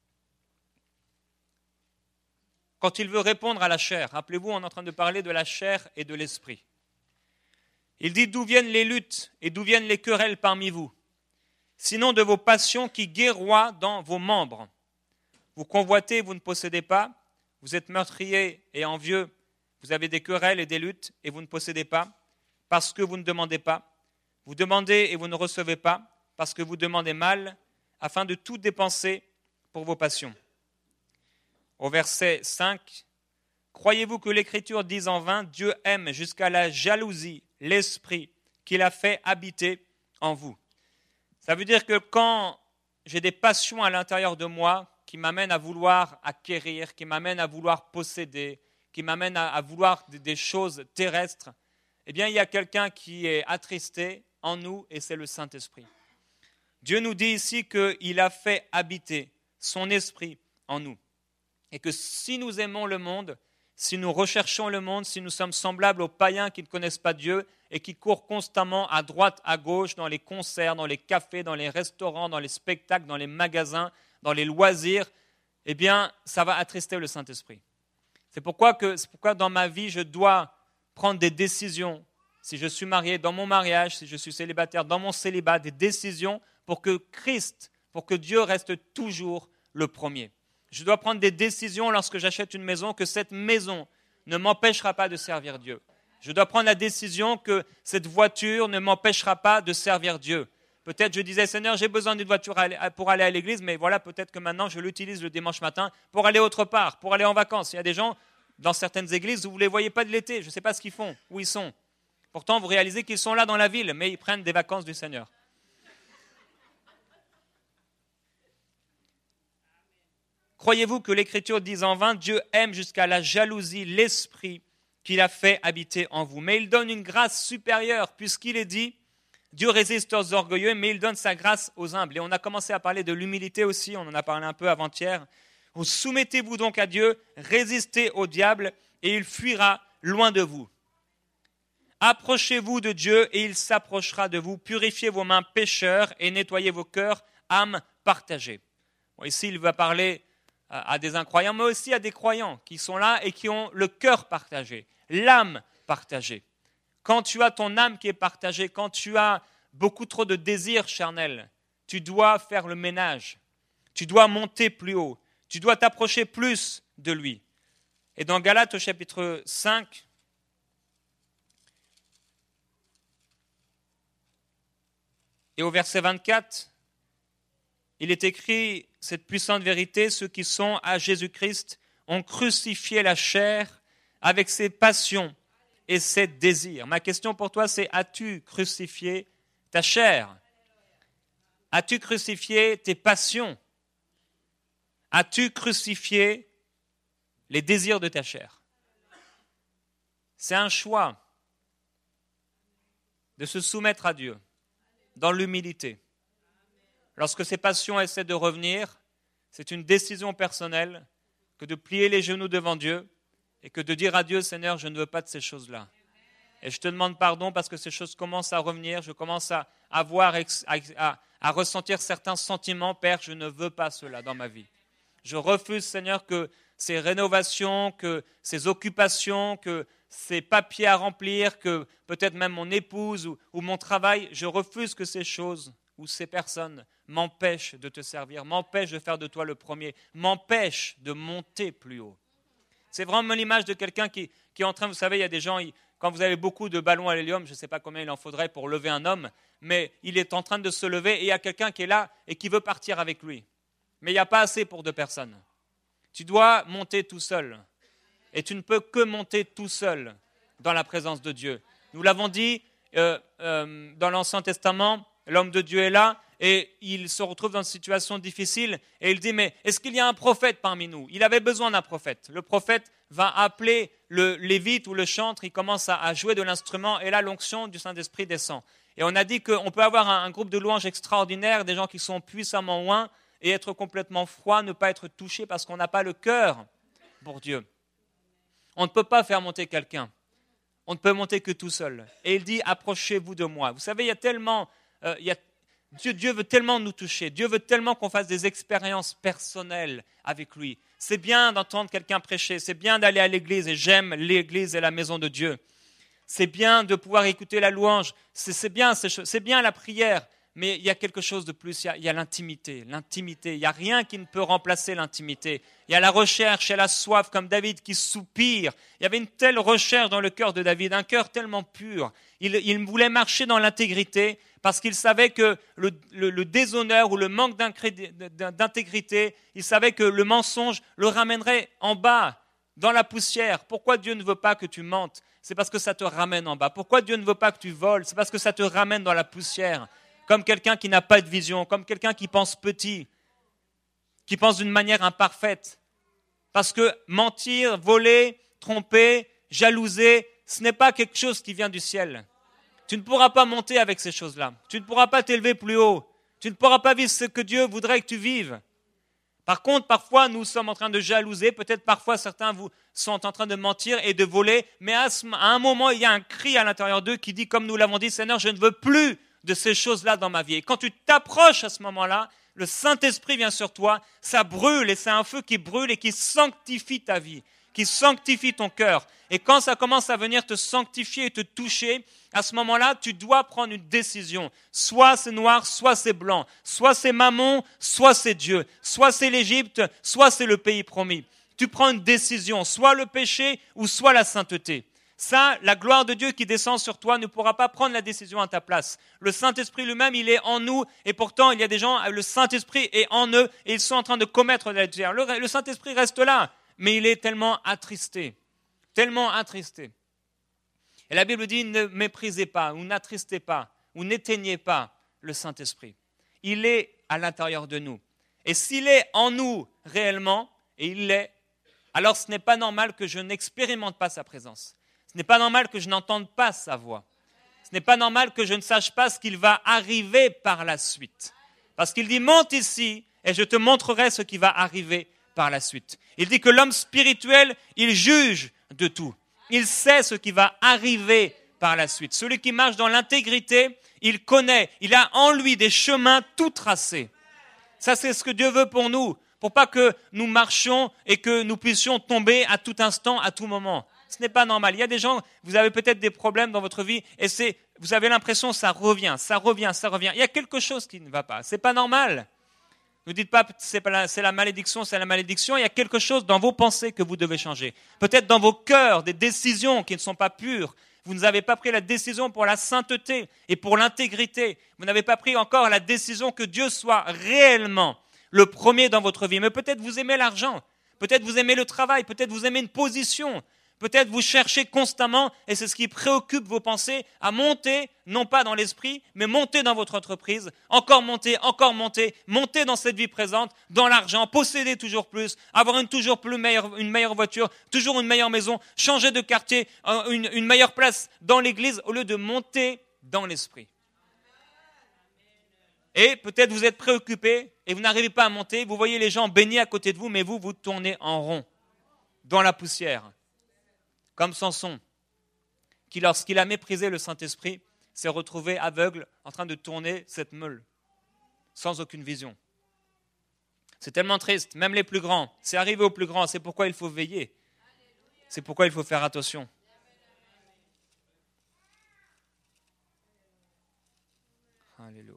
quand il veut répondre à la chair. Rappelez-vous, on est en train de parler de la chair et de l'esprit. Il dit « D'où viennent les luttes et d'où viennent les querelles parmi vous ? Sinon de vos passions qui guerroient dans vos membres. Vous convoitez, vous ne possédez pas. Vous êtes meurtriers et envieux. Vous avez des querelles et des luttes et vous ne possédez pas parce que vous ne demandez pas. Vous demandez et vous ne recevez pas parce que vous demandez mal afin de tout dépenser pour vos passions. » Au verset cinq, « Croyez-vous que l'Écriture dise en vain, Dieu aime jusqu'à la jalousie l'esprit qu'il a fait habiter en vous. » Ça veut dire que quand j'ai des passions à l'intérieur de moi qui m'amènent à vouloir acquérir, qui m'amènent à vouloir posséder, qui m'amènent à, à vouloir des, des choses terrestres, eh bien il y a quelqu'un qui est attristé en nous et c'est le Saint-Esprit. Dieu nous dit ici qu'il a fait habiter son esprit en nous. Et que si nous aimons le monde, si nous recherchons le monde, si nous sommes semblables aux païens qui ne connaissent pas Dieu et qui courent constamment à droite, à gauche, dans les concerts, dans les cafés, dans les restaurants, dans les spectacles, dans les magasins, dans les loisirs, eh bien, ça va attrister le Saint-Esprit. C'est pourquoi, que, c'est pourquoi dans ma vie, je dois prendre des décisions. Si je suis marié, dans mon mariage, si je suis célibataire, dans mon célibat, des décisions pour que Christ, pour que Dieu reste toujours le premier. Je dois prendre des décisions lorsque j'achète une maison, que cette maison ne m'empêchera pas de servir Dieu. Je dois prendre la décision que cette voiture ne m'empêchera pas de servir Dieu. Peut-être je disais, Seigneur, j'ai besoin d'une voiture pour aller à l'église, mais voilà, peut-être que maintenant je l'utilise le dimanche matin pour aller autre part, pour aller en vacances. Il y a des gens dans certaines églises où vous ne les voyez pas de l'été, je ne sais pas ce qu'ils font, où ils sont. Pourtant, vous réalisez qu'ils sont là dans la ville, mais ils prennent des vacances du Seigneur. Croyez-vous que l'Écriture dise en vain, Dieu aime jusqu'à la jalousie l'esprit qu'il a fait habiter en vous. Mais il donne une grâce supérieure, puisqu'il est dit, Dieu résiste aux orgueilleux, mais il donne sa grâce aux humbles. Et on a commencé à parler de l'humilité aussi, on en a parlé un peu avant-hier. Soumettez-vous donc à Dieu, résistez au diable, et il fuira loin de vous. Approchez-vous de Dieu, et il s'approchera de vous. Purifiez vos mains pécheurs, et nettoyez vos cœurs, âmes partagées. Bon, ici, il va parler à des incroyants, mais aussi à des croyants qui sont là et qui ont le cœur partagé, l'âme partagée. Quand tu as ton âme qui est partagée, quand tu as beaucoup trop de désirs charnels, tu dois faire le ménage, tu dois monter plus haut, tu dois t'approcher plus de lui. Et dans Galates au chapitre cinq, et au verset vingt-quatre, il est écrit cette puissante vérité, ceux qui sont à Jésus-Christ ont crucifié la chair avec ses passions et ses désirs. Ma question pour toi, c'est, as-tu crucifié ta chair ? As-tu crucifié tes passions ? As-tu crucifié les désirs de ta chair ? C'est un choix de se soumettre à Dieu dans l'humilité. Lorsque ces passions essaient de revenir, c'est une décision personnelle que de plier les genoux devant Dieu et que de dire à Dieu, Seigneur, je ne veux pas de ces choses-là. Et je te demande pardon parce que ces choses commencent à revenir, je commence à avoir, à, à, à ressentir certains sentiments. Père, je ne veux pas cela dans ma vie. Je refuse, Seigneur, que ces rénovations, que ces occupations, que ces papiers à remplir, que peut-être même mon épouse ou, ou mon travail, je refuse que ces choses ou ces personnes m'empêchent de te servir, m'empêchent de faire de toi le premier, m'empêchent de monter plus haut. C'est vraiment l'image de quelqu'un qui, qui est en train, vous savez, il y a des gens, ils, quand vous avez beaucoup de ballons à l'hélium, je ne sais pas combien il en faudrait pour lever un homme, mais il est en train de se lever et il y a quelqu'un qui est là et qui veut partir avec lui. Mais il n'y a pas assez pour deux personnes. Tu dois monter tout seul. Et tu ne peux que monter tout seul dans la présence de Dieu. Nous l'avons dit, euh, euh, dans l'Ancien Testament, l'homme de Dieu est là et il se retrouve dans une situation difficile et il dit, mais est-ce qu'il y a un prophète parmi nous? Il avait besoin d'un prophète. Le prophète va appeler le lévite ou le chantre, il commence à, à jouer de l'instrument et là l'onction du Saint-Esprit descend. Et on a dit qu'on peut avoir un, un groupe de louanges extraordinaire, des gens qui sont puissamment oints et être complètement froid, ne pas être touché parce qu'on n'a pas le cœur pour Dieu. On ne peut pas faire monter quelqu'un. On ne peut monter que tout seul. Et il dit, approchez-vous de moi. Vous savez, il y a tellement, euh, il y a, Dieu, Dieu veut tellement nous toucher. Dieu veut tellement qu'on fasse des expériences personnelles avec lui. C'est bien d'entendre quelqu'un prêcher. C'est bien d'aller à l'église. Et j'aime l'église et la maison de Dieu. C'est bien de pouvoir écouter la louange. C'est, c'est bien, c'est, c'est bien la prière. Mais il y a quelque chose de plus, il y a, il y a l'intimité, l'intimité. Il n'y a rien qui ne peut remplacer l'intimité. Il y a la recherche, il y a la soif, comme David qui soupire. Il y avait une telle recherche dans le cœur de David, un cœur tellement pur. Il, il voulait marcher dans l'intégrité parce qu'il savait que le, le, le déshonneur ou le manque d'intégrité, il savait que le mensonge le ramènerait en bas, dans la poussière. Pourquoi Dieu ne veut pas que tu mentes? C'est parce que ça te ramène en bas. Pourquoi Dieu ne veut pas que tu voles? C'est parce que ça te ramène dans la poussière. Comme quelqu'un qui n'a pas de vision, comme quelqu'un qui pense petit, qui pense d'une manière imparfaite. Parce que mentir, voler, tromper, jalouser, ce n'est pas quelque chose qui vient du ciel. Tu ne pourras pas monter avec ces choses-là. Tu ne pourras pas t'élever plus haut. Tu ne pourras pas vivre ce que Dieu voudrait que tu vives. Par contre, parfois, nous sommes en train de jalouser. Peut-être parfois, certains vous sont en train de mentir et de voler. Mais à, ce, à un moment, il y a un cri à l'intérieur d'eux qui dit, comme nous l'avons dit, Seigneur, je ne veux plus de ces choses-là dans ma vie. Et quand tu t'approches à ce moment-là, le Saint-Esprit vient sur toi, ça brûle et c'est un feu qui brûle et qui sanctifie ta vie, qui sanctifie ton cœur. Et quand ça commence à venir te sanctifier et te toucher, à ce moment-là, tu dois prendre une décision. Soit c'est noir, soit c'est blanc. Soit c'est Mammon, soit c'est Dieu. Soit c'est l'Égypte, soit c'est le pays promis. Tu prends une décision, soit le péché ou soit la sainteté. Ça, la gloire de Dieu qui descend sur toi ne pourra pas prendre la décision à ta place. Le Saint-Esprit lui-même, il est en nous et pourtant, il y a des gens, le Saint-Esprit est en eux et ils sont en train de commettre de l'adultère. Le, le Saint-Esprit reste là, mais il est tellement attristé, tellement attristé. Et la Bible dit, ne méprisez pas ou n'attristez pas ou n'éteignez pas le Saint-Esprit. Il est à l'intérieur de nous. Et s'il est en nous réellement, et il l'est, alors ce n'est pas normal que je n'expérimente pas sa présence. Ce n'est pas normal que je n'entende pas sa voix. Ce n'est pas normal que je ne sache pas ce qu'il va arriver par la suite. Parce qu'il dit, monte ici et je te montrerai ce qui va arriver par la suite. Il dit que l'homme spirituel, il juge de tout. Il sait ce qui va arriver par la suite. Celui qui marche dans l'intégrité, il connaît, il a en lui des chemins tout tracés. Ça, c'est ce que Dieu veut pour nous, pour pas que nous marchions et que nous puissions tomber à tout instant, à tout moment. Ce n'est pas normal. Il y a des gens, vous avez peut-être des problèmes dans votre vie et c'est, vous avez l'impression que ça revient, ça revient, ça revient. Il y a quelque chose qui ne va pas. C'est pas normal. Ne dites pas c'est pas la, c'est la malédiction, c'est la malédiction. Il y a quelque chose dans vos pensées que vous devez changer. Peut-être dans vos cœurs, des décisions qui ne sont pas pures. Vous n'avez pas pris la décision pour la sainteté et pour l'intégrité. Vous n'avez pas pris encore la décision que Dieu soit réellement le premier dans votre vie. Mais peut-être vous aimez l'argent, peut-être vous aimez le travail, peut-être vous aimez une position. Peut-être vous cherchez constamment, et c'est ce qui préoccupe vos pensées, à monter, non pas dans l'esprit, mais monter dans votre entreprise, encore monter, encore monter, monter dans cette vie présente, dans l'argent, posséder toujours plus, avoir une toujours plus meilleure, une meilleure voiture, toujours une meilleure maison, changer de quartier, une, une meilleure place dans l'église, au lieu de monter dans l'esprit. Et peut-être vous êtes préoccupé, et vous n'arrivez pas à monter, vous voyez les gens bénis à côté de vous, mais vous, vous tournez en rond, dans la poussière. Comme Samson, qui lorsqu'il a méprisé le Saint-Esprit, s'est retrouvé aveugle en train de tourner cette meule, sans aucune vision. C'est tellement triste, même les plus grands. C'est arrivé aux plus grands, c'est pourquoi il faut veiller. C'est pourquoi il faut faire attention. Alléluia.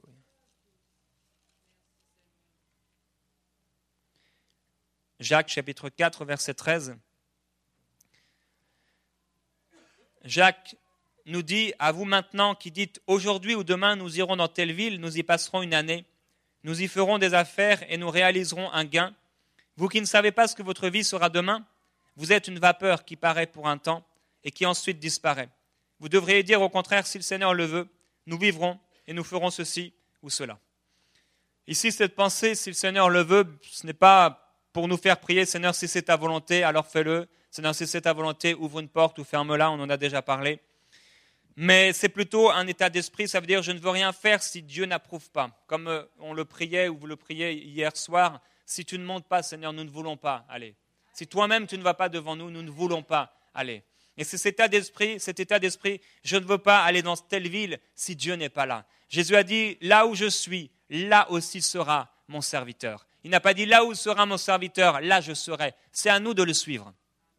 Jacques chapitre quatre, verset treize. Jacques nous dit, à vous maintenant qui dites, aujourd'hui ou demain nous irons dans telle ville, nous y passerons une année, nous y ferons des affaires et nous réaliserons un gain. Vous qui ne savez pas ce que votre vie sera demain, vous êtes une vapeur qui paraît pour un temps et qui ensuite disparaît. Vous devriez dire au contraire, si le Seigneur le veut, nous vivrons et nous ferons ceci ou cela. Ici, cette pensée, si le Seigneur le veut, ce n'est pas pour nous faire prier, Seigneur, si c'est ta volonté, alors fais-le. Seigneur, si c'est ta volonté, ouvre une porte ou ferme-la, on en a déjà parlé. Mais c'est plutôt un état d'esprit, ça veut dire je ne veux rien faire si Dieu n'approuve pas. Comme on le priait ou vous le priez hier soir, si tu ne montes pas, Seigneur, nous ne voulons pas aller. Si toi-même tu ne vas pas devant nous, nous ne voulons pas aller. Et c'est cet état d'esprit, cet état d'esprit, je ne veux pas aller dans telle ville si Dieu n'est pas là. Jésus a dit, là où je suis, là aussi sera mon serviteur. Il n'a pas dit, là où sera mon serviteur, là je serai. C'est à nous de le suivre.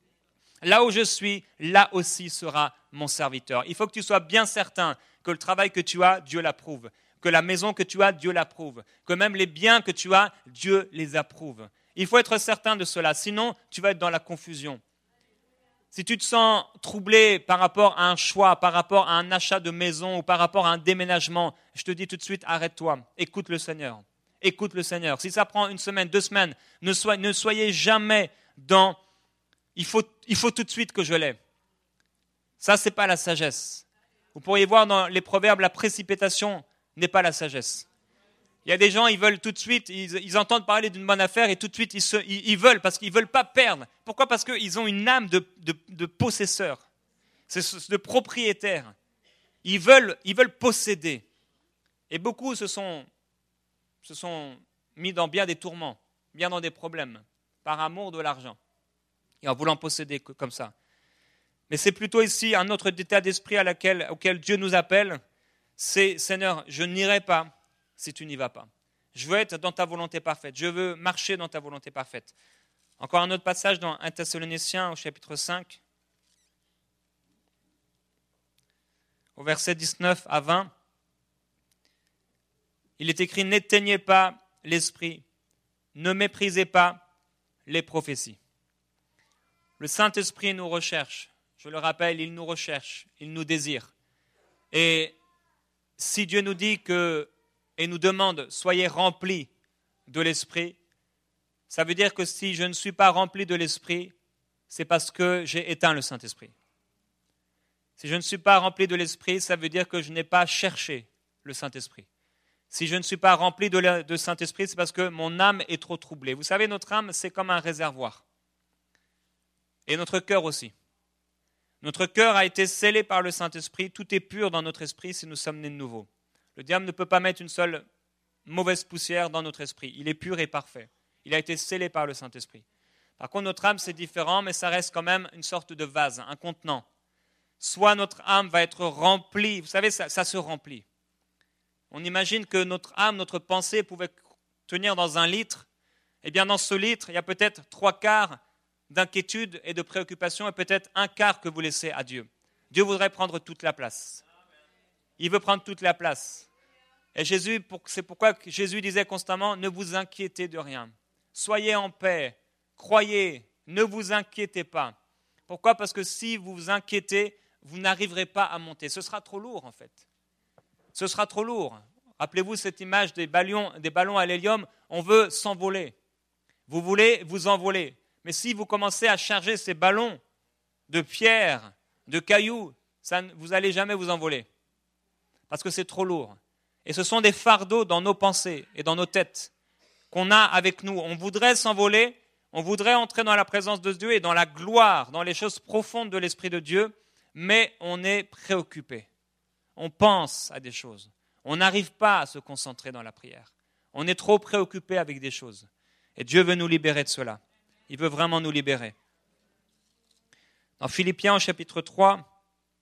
Là où je suis, là aussi sera mon serviteur. Il faut que tu sois bien certain que le travail que tu as, Dieu l'approuve. Que la maison que tu as, Dieu l'approuve. Que même les biens que tu as, Dieu les approuve. Il faut être certain de cela, sinon tu vas être dans la confusion. Si tu te sens troublé par rapport à un choix, par rapport à un achat de maison ou par rapport à un déménagement, je te dis tout de suite, arrête-toi, écoute le Seigneur. Écoute le Seigneur. Si ça prend une semaine, deux semaines, ne soyez, ne soyez jamais dans « il faut, il faut tout de suite que je l'ai ». Ça, ce n'est pas la sagesse. Vous pourriez voir dans les proverbes, la précipitation n'est pas la sagesse. Il y a des gens, ils veulent tout de suite, ils, ils entendent parler d'une bonne affaire et tout de suite, ils, se, ils, ils veulent parce qu'ils ne veulent pas perdre. Pourquoi ? Parce qu'ils ont une âme de, de, de possesseur, de propriétaire. Ils veulent, ils veulent posséder. Et beaucoup se sont, se sont mis dans bien des tourments, bien dans des problèmes, par amour de l'argent, et en voulant posséder comme ça. Mais c'est plutôt ici un autre état d'esprit à laquelle, auquel Dieu nous appelle, c'est « Seigneur, je n'irai pas si tu n'y vas pas. Je veux être dans ta volonté parfaite. Je veux marcher dans ta volonté parfaite. » Encore un autre passage dans un Thessaloniciens au chapitre cinq, au verset dix-neuf à vingt. Il est écrit « N'éteignez pas l'esprit, ne méprisez pas les prophéties. » Le Saint-Esprit nous recherche. Je le rappelle, il nous recherche, il nous désire. Et si Dieu nous dit que, et nous demande, soyez remplis de l'Esprit, ça veut dire que si je ne suis pas rempli de l'Esprit, c'est parce que j'ai éteint le Saint-Esprit. Si je ne suis pas rempli de l'Esprit, ça veut dire que je n'ai pas cherché le Saint-Esprit. Si je ne suis pas rempli de le Saint-Esprit, c'est parce que mon âme est trop troublée. Vous savez, notre âme, c'est comme un réservoir. Et notre cœur aussi. Notre cœur a été scellé par le Saint-Esprit. Tout est pur dans notre esprit si nous sommes nés de nouveau. Le diable ne peut pas mettre une seule mauvaise poussière dans notre esprit. Il est pur et parfait. Il a été scellé par le Saint-Esprit. Par contre, notre âme, c'est différent, mais ça reste quand même une sorte de vase, un contenant. Soit notre âme va être remplie. Vous savez, ça, ça se remplit. On imagine que notre âme, notre pensée pouvait tenir dans un litre. Eh bien, dans ce litre, il y a peut-être trois quarts d'inquiétude et de préoccupation et peut-être un quart que vous laissez à Dieu. Dieu voudrait prendre toute la place. Il veut prendre toute la place. Et Jésus, c'est pourquoi Jésus disait constamment, ne vous inquiétez de rien. Soyez en paix, croyez, ne vous inquiétez pas. Pourquoi ? Parce que si vous vous inquiétez, vous n'arriverez pas à monter. Ce sera trop lourd en fait. Ce sera trop lourd. Rappelez-vous cette image des ballons, des ballons à l'hélium, on veut s'envoler. Vous voulez vous envoler. Mais si vous commencez à charger ces ballons de pierres, de cailloux, ça, vous n'allez jamais vous envoler. Parce que c'est trop lourd. Et ce sont des fardeaux dans nos pensées et dans nos têtes qu'on a avec nous. On voudrait s'envoler, on voudrait entrer dans la présence de Dieu et dans la gloire, dans les choses profondes de l'Esprit de Dieu, mais on est préoccupé. On pense à des choses. On n'arrive pas à se concentrer dans la prière. On est trop préoccupé avec des choses. Et Dieu veut nous libérer de cela. Il veut vraiment nous libérer. Dans Philippiens au chapitre trois,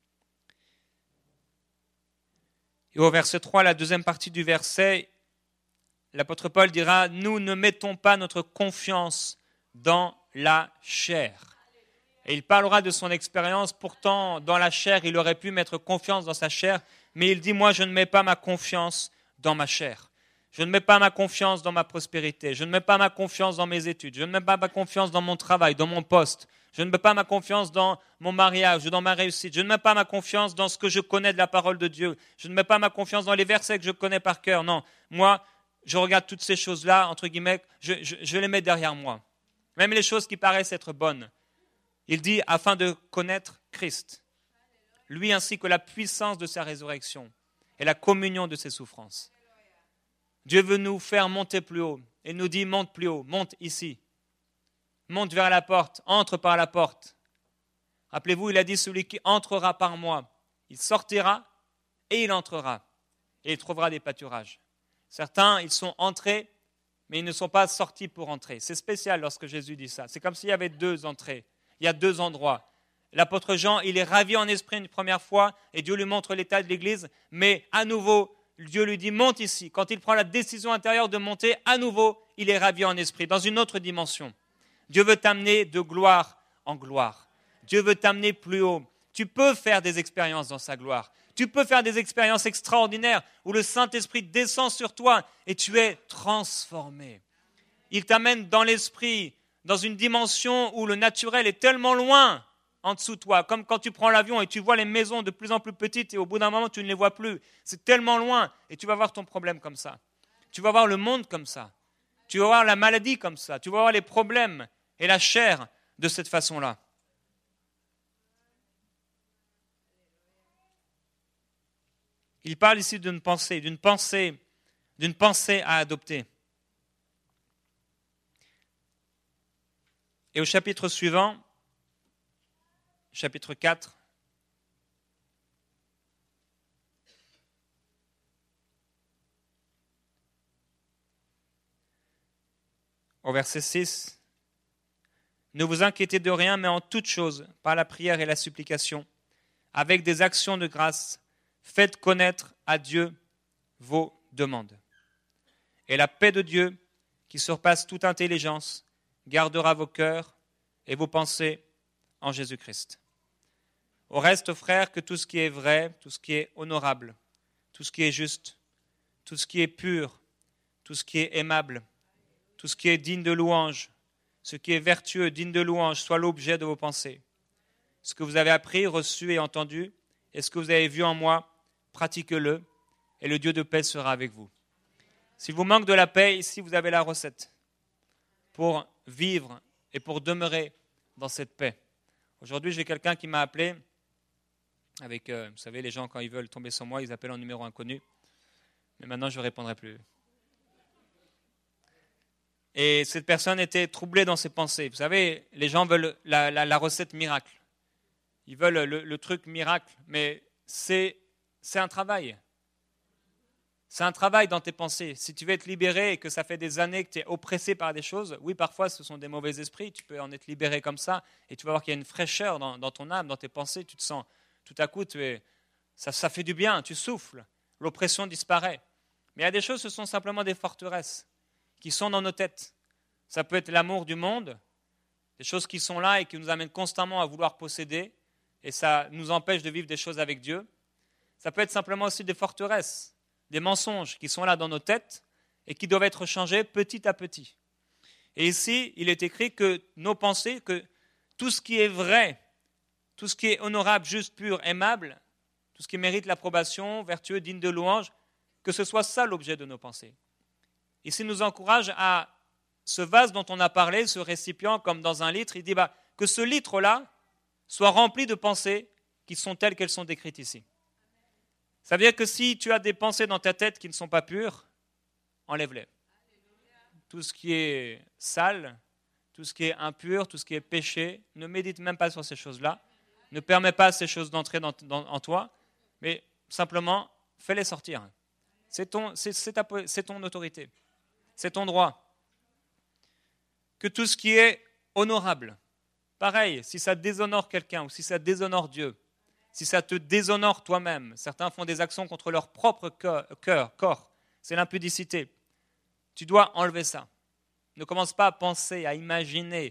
et au verset trois, la deuxième partie du verset, l'apôtre Paul dira « Nous ne mettons pas notre confiance dans la chair ». Et il parlera de son expérience. Pourtant, dans la chair, il aurait pu mettre confiance dans sa chair, mais il dit « Moi, je ne mets pas ma confiance dans ma chair ». Je ne mets pas ma confiance dans ma prospérité. Je ne mets pas ma confiance dans mes études. Je ne mets pas ma confiance dans mon travail, dans mon poste. Je ne mets pas ma confiance dans mon mariage ou dans ma réussite. Je ne mets pas ma confiance dans ce que je connais de la parole de Dieu. Je ne mets pas ma confiance dans les versets que je connais par cœur. Non, moi, je regarde toutes ces choses-là, entre guillemets, je, je, je les mets derrière moi. Même les choses qui paraissent être bonnes. Il dit, afin de connaître Christ, lui ainsi que la puissance de sa résurrection et la communion de ses souffrances. Dieu veut nous faire monter plus haut. Il nous dit, monte plus haut, monte ici. Monte vers la porte, entre par la porte. Rappelez-vous, il a dit, celui qui entrera par moi, il sortira et il entrera. Et il trouvera des pâturages. Certains, ils sont entrés, mais ils ne sont pas sortis pour entrer. C'est spécial lorsque Jésus dit ça. C'est comme s'il y avait deux entrées. Il y a deux endroits. L'apôtre Jean, il est ravi en esprit une première fois et Dieu lui montre l'état de l'Église, mais à nouveau, Dieu lui dit, monte ici. Quand il prend la décision intérieure de monter, à nouveau, il est ravi en esprit, dans une autre dimension. Dieu veut t'amener de gloire en gloire. Dieu veut t'amener plus haut. Tu peux faire des expériences dans sa gloire. Tu peux faire des expériences extraordinaires où le Saint-Esprit descend sur toi et tu es transformé. Il t'amène dans l'esprit, dans une dimension où le naturel est tellement loin en dessous de toi, comme quand tu prends l'avion et tu vois les maisons de plus en plus petites et au bout d'un moment tu ne les vois plus. C'est tellement loin et tu vas voir ton problème comme ça. Tu vas voir le monde comme ça. Tu vas voir la maladie comme ça. Tu vas voir les problèmes et la chair de cette façon-là. Il parle ici d'une pensée, d'une pensée, d'une pensée à adopter. Et au chapitre suivant, chapitre quatre, au verset six, « Ne vous inquiétez de rien, mais en toute chose, par la prière et la supplication, avec des actions de grâce, faites connaître à Dieu vos demandes. Et la paix de Dieu, qui surpasse toute intelligence, gardera vos cœurs et vos pensées en Jésus-Christ. Au reste, frères, que tout ce qui est vrai, tout ce qui est honorable, tout ce qui est juste, tout ce qui est pur, tout ce qui est aimable, tout ce qui est digne de louange, ce qui est vertueux, digne de louange, soit l'objet de vos pensées. Ce que vous avez appris, reçu et entendu, et ce que vous avez vu en moi, pratiquez-le, et le Dieu de paix sera avec vous. » S'il vous manque de la paix, ici vous avez la recette pour vivre et pour demeurer dans cette paix. Aujourd'hui, j'ai quelqu'un qui m'a appelé avec, euh, vous savez, les gens quand ils veulent tomber sur moi, ils appellent un numéro inconnu. Mais maintenant, je ne répondrai plus. Et cette personne était troublée dans ses pensées. Vous savez, les gens veulent la, la, la recette miracle. Ils veulent le, le truc miracle, mais c'est, c'est un travail. C'est un travail dans tes pensées. Si tu veux être libéré et que ça fait des années que tu es oppressé par des choses, oui, parfois ce sont des mauvais esprits, tu peux en être libéré comme ça, et tu vas voir qu'il y a une fraîcheur dans, dans ton âme, dans tes pensées, tu te sens, tout à coup, tu es, ça, ça fait du bien, tu souffles, l'oppression disparaît. Mais il y a des choses, ce sont simplement des forteresses qui sont dans nos têtes. Ça peut être l'amour du monde, des choses qui sont là et qui nous amènent constamment à vouloir posséder, et ça nous empêche de vivre des choses avec Dieu. Ça peut être simplement aussi des forteresses, des mensonges qui sont là dans nos têtes et qui doivent être changés petit à petit. Et ici, il est écrit que nos pensées, que tout ce qui est vrai, tout ce qui est honorable, juste, pur, aimable, tout ce qui mérite l'approbation, vertueux, digne de louange, que ce soit ça l'objet de nos pensées. Ici, il nous encourage à ce vase dont on a parlé, ce récipient comme dans un litre, il dit bah, que ce litre-là soit rempli de pensées qui sont telles qu'elles sont décrites ici. Ça veut dire que si tu as des pensées dans ta tête qui ne sont pas pures, enlève-les. Tout ce qui est sale, tout ce qui est impur, tout ce qui est péché, ne médite même pas sur ces choses-là. Ne permets pas à ces choses d'entrer dans, dans, en toi, mais simplement fais-les sortir. C'est ton, c'est, c'est ta, c'est ton autorité, c'est ton droit. Que tout ce qui est honorable, pareil, si ça déshonore quelqu'un ou si ça déshonore Dieu, si ça te déshonore toi-même, certains font des actions contre leur propre cœur, cœur, corps, c'est l'impudicité. Tu dois enlever ça. Ne commence pas à penser, à imaginer,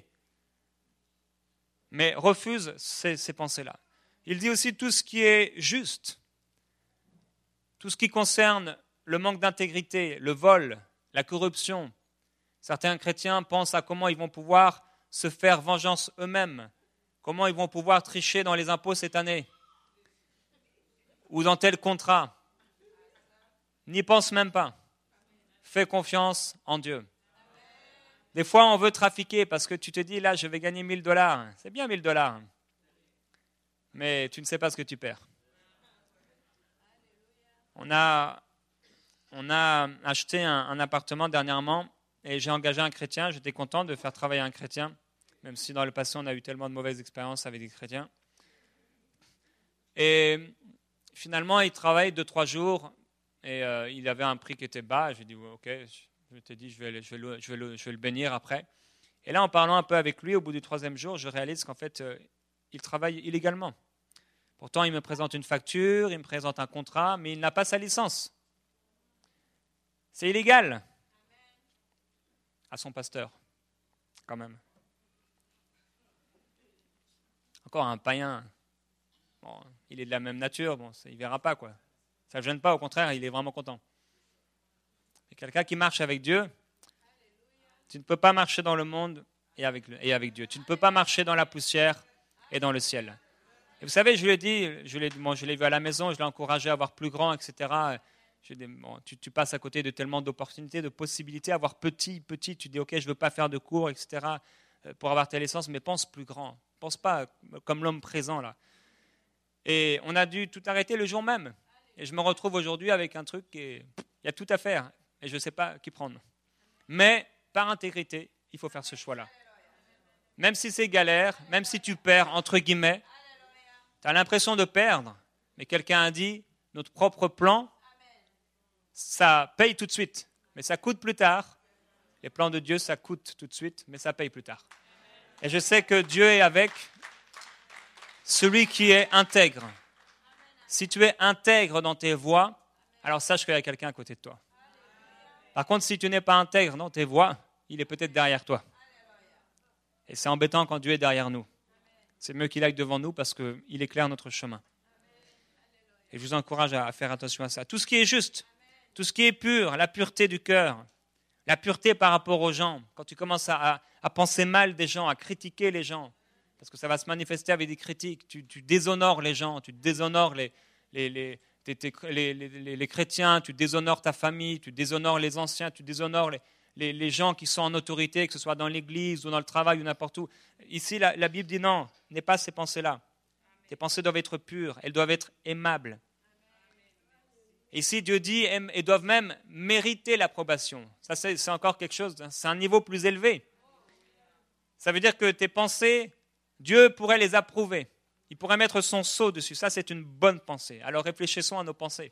mais refuse ces, ces pensées-là. Il dit aussi tout ce qui est juste, tout ce qui concerne le manque d'intégrité, le vol, la corruption. Certains chrétiens pensent à comment ils vont pouvoir se faire vengeance eux-mêmes comment ils vont pouvoir tricher dans les impôts cette année ou dans tel contrat. N'y pense même pas. Fais confiance en Dieu. Des fois, on veut trafiquer parce que tu te dis, là, je vais gagner mille dollars. C'est bien mille dollars. Mais tu ne sais pas ce que tu perds. On a, on a acheté un, un appartement dernièrement et j'ai engagé un chrétien. J'étais content de faire travailler un chrétien, même si dans le passé, on a eu tellement de mauvaises expériences avec des chrétiens. Et finalement, il travaille deux, trois jours et euh, il avait un prix qui était bas. J'ai dit, ok, je t'ai dit, je vais, je, vais le, je, vais le, je vais le bénir après. Et là, en parlant un peu avec lui, au bout du troisième jour, je réalise qu'en fait, euh, il travaille illégalement. Pourtant, il me présente une facture, il me présente un contrat, mais il n'a pas sa licence. C'est illégal. À son pasteur, quand même. Encore un païen. Bon, il est de la même nature, bon, il ne verra pas, quoi. Ça ne le gêne pas, au contraire, il est vraiment content. Mais quelqu'un qui marche avec Dieu, tu ne peux pas marcher dans le monde et avec, et avec Dieu. Tu ne peux pas marcher dans la poussière et dans le ciel. Et vous savez, je lui ai dit, je l'ai, bon, je l'ai vu à la maison, je l'ai encouragé à voir plus grand, et cetera. Je dis, bon, tu, tu passes à côté de tellement d'opportunités, de possibilités, à voir petit, petit, tu dis, ok, je ne veux pas faire de cours, et cetera, pour avoir telle essence, mais pense plus grand. Pense pas comme l'homme présent, là. Et on a dû tout arrêter le jour même. Et je me retrouve aujourd'hui avec un truc qui est... Il y a tout à faire, et je ne sais pas qui prendre. Mais, par intégrité, il faut faire ce choix-là. Même si c'est galère, même si tu perds, entre guillemets, tu as l'impression de perdre, mais quelqu'un a dit, notre propre plan, ça paye tout de suite, mais ça coûte plus tard. Les plans de Dieu, ça coûte tout de suite, mais ça paye plus tard. Et je sais que Dieu est avec celui qui est intègre. Si tu es intègre dans tes voies, alors sache qu'il y a quelqu'un à côté de toi. Par contre, si tu n'es pas intègre dans tes voies, il est peut-être derrière toi. Et c'est embêtant quand Dieu est derrière nous. C'est mieux qu'il aille devant nous parce qu'il éclaire notre chemin. Et je vous encourage à faire attention à ça. Tout ce qui est juste, tout ce qui est pur, la pureté du cœur, la pureté par rapport aux gens. Quand tu commences à, à, à penser mal des gens, à critiquer les gens, parce que ça va se manifester avec des critiques, tu, tu déshonores les gens, tu déshonores les, les, les, les, les, les, les chrétiens, tu déshonores ta famille, tu déshonores les anciens, tu déshonores les, les, les gens qui sont en autorité, que ce soit dans l'église ou dans le travail ou n'importe où. Ici, la, la Bible dit non, n'aie pas ces pensées-là. Tes pensées doivent être pures, elles doivent être aimables. Ici, Dieu dit, elles doivent même mériter l'approbation. Ça, c'est, c'est encore quelque chose, c'est un niveau plus élevé. Ça veut dire que tes pensées, Dieu pourrait les approuver. Il pourrait mettre son sceau dessus. Ça, c'est une bonne pensée. Alors réfléchissons à nos pensées.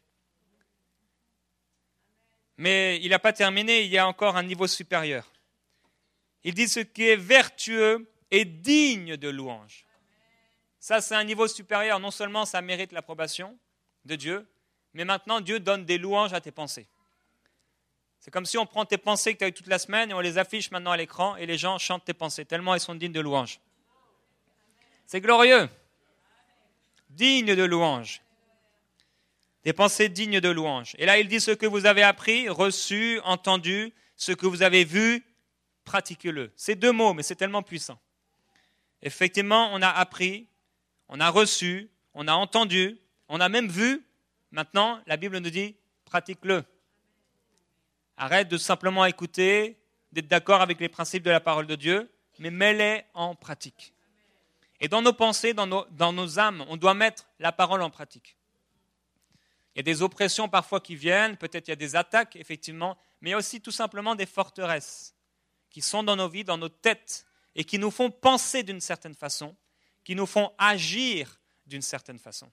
Mais il n'a pas terminé, il y a encore un niveau supérieur. Il dit ce qui est vertueux et digne de louange. Ça, c'est un niveau supérieur. Non seulement ça mérite l'approbation de Dieu, mais maintenant Dieu donne des louanges à tes pensées. C'est comme si on prend tes pensées que tu as eues toute la semaine et on les affiche maintenant à l'écran et les gens chantent tes pensées, tellement elles sont dignes de louange. C'est glorieux. Digne de louange. Des pensées dignes de louange. Et là, il dit ce que vous avez appris, reçu, entendu, ce que vous avez vu, pratiquez-le. C'est deux mots, mais c'est tellement puissant. Effectivement, on a appris, on a reçu, on a entendu, on a même vu. Maintenant, la Bible nous dit, pratique-le. Arrête de simplement écouter, d'être d'accord avec les principes de la parole de Dieu, mais mets-les en pratique. Et dans nos pensées, dans nos, dans nos âmes, on doit mettre la parole en pratique. Il y a des oppressions parfois qui viennent, peut-être il y a des attaques, effectivement, mais il y a aussi tout simplement des forteresses qui sont dans nos vies, dans nos têtes, et qui nous font penser d'une certaine façon, qui nous font agir d'une certaine façon.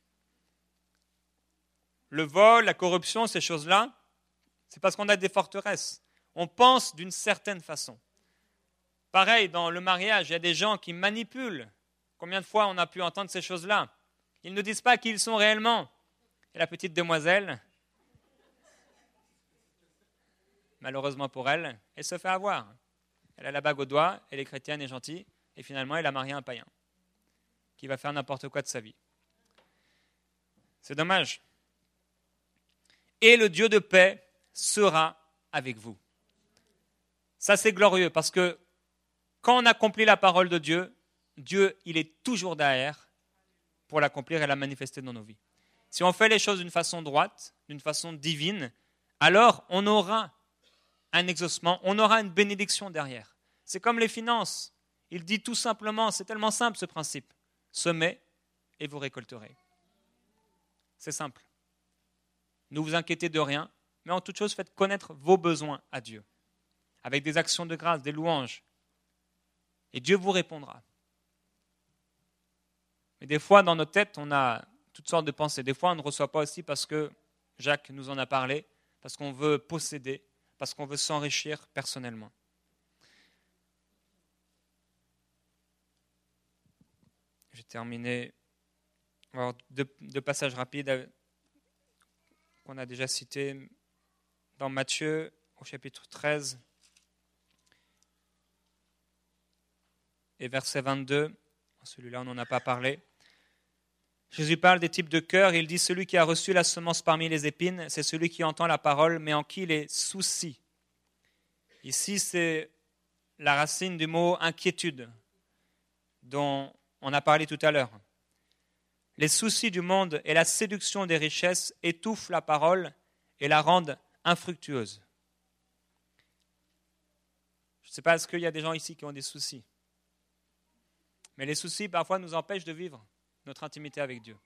Le vol, la corruption, ces choses-là, c'est parce qu'on a des forteresses. On pense d'une certaine façon. Pareil, dans le mariage, il y a des gens qui manipulent. Combien de fois on a pu entendre ces choses-là? Ils ne disent pas qui ils sont réellement. Et la petite demoiselle, malheureusement pour elle, elle se fait avoir. Elle a la bague au doigt, elle est chrétienne et gentille, et finalement elle a marié un païen qui va faire n'importe quoi de sa vie. C'est dommage. Et le Dieu de paix sera avec vous. Ça, c'est glorieux, parce que quand on accomplit la parole de Dieu, Dieu, il est toujours derrière pour l'accomplir et la manifester dans nos vies. Si on fait les choses d'une façon droite, d'une façon divine, alors on aura un exaucement, on aura une bénédiction derrière. C'est comme les finances. Il dit tout simplement, c'est tellement simple ce principe, semez et vous récolterez. C'est simple. Ne vous inquiétez de rien, mais en toute chose, faites connaître vos besoins à Dieu, avec des actions de grâce, des louanges. Et Dieu vous répondra. Mais des fois, dans notre tête, on a toutes sortes de pensées. Des fois, on ne reçoit pas aussi parce que Jacques nous en a parlé, parce qu'on veut posséder, parce qu'on veut s'enrichir personnellement. J'ai terminé. Alors, deux, deux passages rapides qu'on a déjà cités dans Matthieu au chapitre treize et verset vingt-deux. Celui-là, on n'en a pas parlé. Jésus parle des types de cœur. Il dit « Celui qui a reçu la semence parmi les épines, c'est celui qui entend la parole, mais en qui les soucis. » Ici, c'est la racine du mot « inquiétude » dont on a parlé tout à l'heure. Les soucis du monde et la séduction des richesses étouffent la parole et la rendent infructueuse. Je ne sais pas, est-ce qu'il y a des gens ici qui ont des soucis? Mais les soucis, parfois, nous empêchent de vivre notre intimité avec Dieu.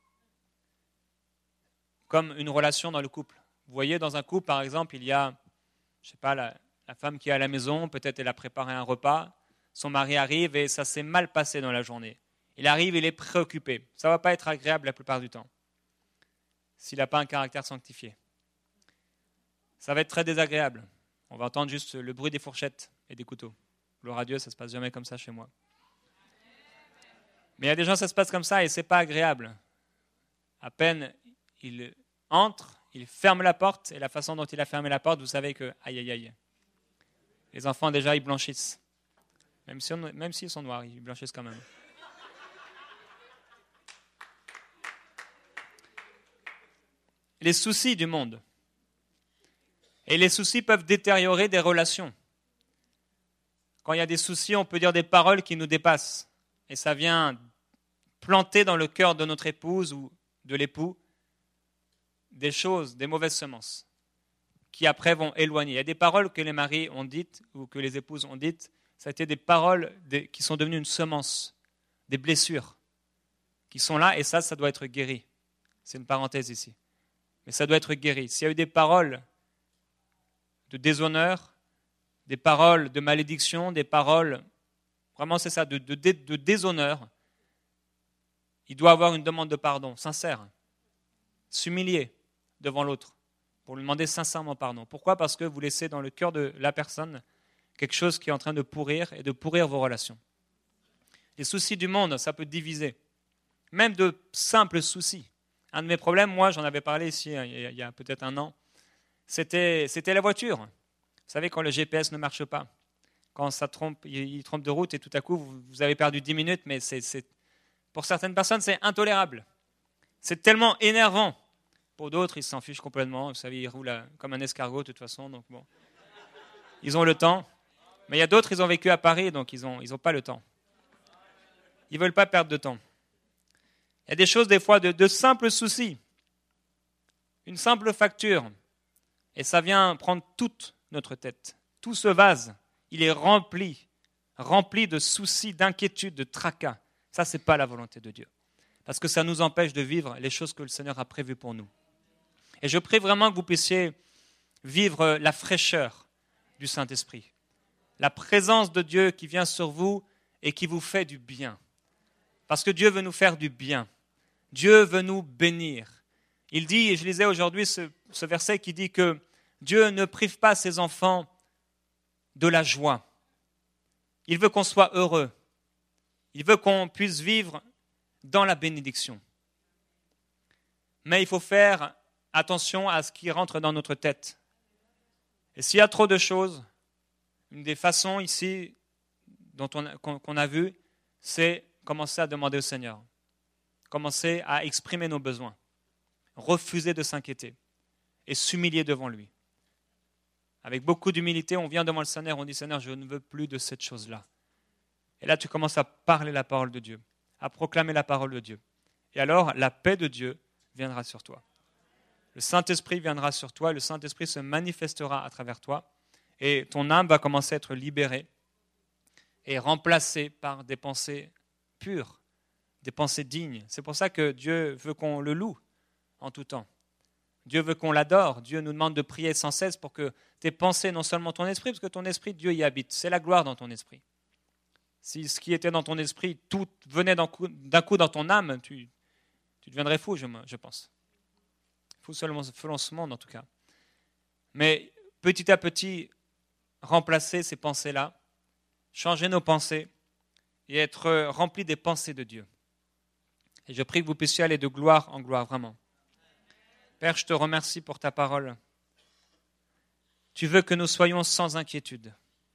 Comme une relation dans le couple. Vous voyez, dans un couple, par exemple, il y a, je ne sais pas, la, la femme qui est à la maison, peut-être elle a préparé un repas, son mari arrive et ça s'est mal passé dans la journée. Il arrive, il est préoccupé. Ça ne va pas être agréable la plupart du temps, s'il n'a pas un caractère sanctifié. Ça va être très désagréable. On va entendre juste le bruit des fourchettes et des couteaux. Gloire à Dieu, ça ne se passe jamais comme ça chez moi. Mais il y a des gens, ça se passe comme ça et ce n'est pas agréable. À peine il entre, il ferme la porte et la façon dont il a fermé la porte, vous savez que, aïe, aïe, aïe. Les enfants, déjà, ils blanchissent. Même, si on, même s'ils sont noirs, ils blanchissent quand même. Les soucis du monde. Et les soucis peuvent détériorer des relations. Quand il y a des soucis, on peut dire des paroles qui nous dépassent. Et ça vient planter dans le cœur de notre épouse ou de l'époux des choses, des mauvaises semences, qui après vont éloigner. Il y a des paroles que les maris ont dites ou que les épouses ont dites, ça a été des paroles qui sont devenues une semence, des blessures qui sont là et ça, ça doit être guéri. C'est une parenthèse ici. Mais ça doit être guéri. S'il y a eu des paroles de déshonneur, des paroles de malédiction, des paroles, vraiment c'est ça, de, de, de déshonneur, il doit avoir une demande de pardon sincère, s'humilier devant l'autre pour lui demander sincèrement pardon. Pourquoi ? Parce que vous laissez dans le cœur de la personne quelque chose qui est en train de pourrir et de pourrir vos relations. Les soucis du monde, ça peut diviser. Même de simples soucis. Un de mes problèmes, moi j'en avais parlé ici il y a peut-être un an, c'était, c'était la voiture. Vous savez, quand le G P S ne marche pas, quand ça trompe, il trompe de route et tout à coup vous avez perdu dix minutes, mais c'est, c'est, pour certaines personnes c'est intolérable. C'est tellement énervant. Pour d'autres, ils s'en fichent complètement. Vous savez, ils roulent comme un escargot de toute façon. Donc bon, ils ont le temps. Mais il y a d'autres, ils ont vécu à Paris, donc ils n'ont ils ont pas le temps. Ils ne veulent pas perdre de temps. Il y a des choses, des fois, de, de simples soucis. Une simple facture. Et ça vient prendre toute notre tête. Tout ce vase, il est rempli, rempli de soucis, d'inquiétudes, de tracas. Ça, ce n'est pas la volonté de Dieu. Parce que ça nous empêche de vivre les choses que le Seigneur a prévues pour nous. Et je prie vraiment que vous puissiez vivre la fraîcheur du Saint-Esprit. La présence de Dieu qui vient sur vous et qui vous fait du bien. Parce que Dieu veut nous faire du bien. Dieu veut nous bénir. Il dit, et je lisais aujourd'hui ce, ce verset qui dit que Dieu ne prive pas ses enfants de la joie. Il veut qu'on soit heureux. Il veut qu'on puisse vivre dans la bénédiction. Mais il faut faire attention à ce qui rentre dans notre tête. Et s'il y a trop de choses, une des façons ici dont on a, qu'on a vu, c'est commencer à demander au Seigneur. Commencer à exprimer nos besoins. Refuser de s'inquiéter et s'humilier devant lui. Avec beaucoup d'humilité, on vient devant le Seigneur, on dit « Seigneur, je ne veux plus de cette chose-là. Et là, tu commences à parler la parole de Dieu, à proclamer la parole de Dieu. Et alors, la paix de Dieu viendra sur toi. Le Saint-Esprit viendra sur toi, le Saint-Esprit se manifestera à travers toi, et ton âme va commencer à être libérée et remplacée par des pensées pures, des pensées dignes. C'est pour ça que Dieu veut qu'on le loue en tout temps. Dieu veut qu'on l'adore. Dieu nous demande de prier sans cesse pour que tes pensées, non seulement ton esprit, parce que ton esprit, Dieu y habite. C'est la gloire dans ton esprit. Si ce qui était dans ton esprit, tout venait d'un coup, d'un coup dans ton âme, tu, tu deviendrais fou, je, je pense. Fou seulement selon ce monde, en tout cas. Mais petit à petit, remplacer ces pensées-là, changer nos pensées et être remplis des pensées de Dieu. Et je prie que vous puissiez aller de gloire en gloire, vraiment. Père, je te remercie pour ta parole. Tu veux que nous soyons sans inquiétude.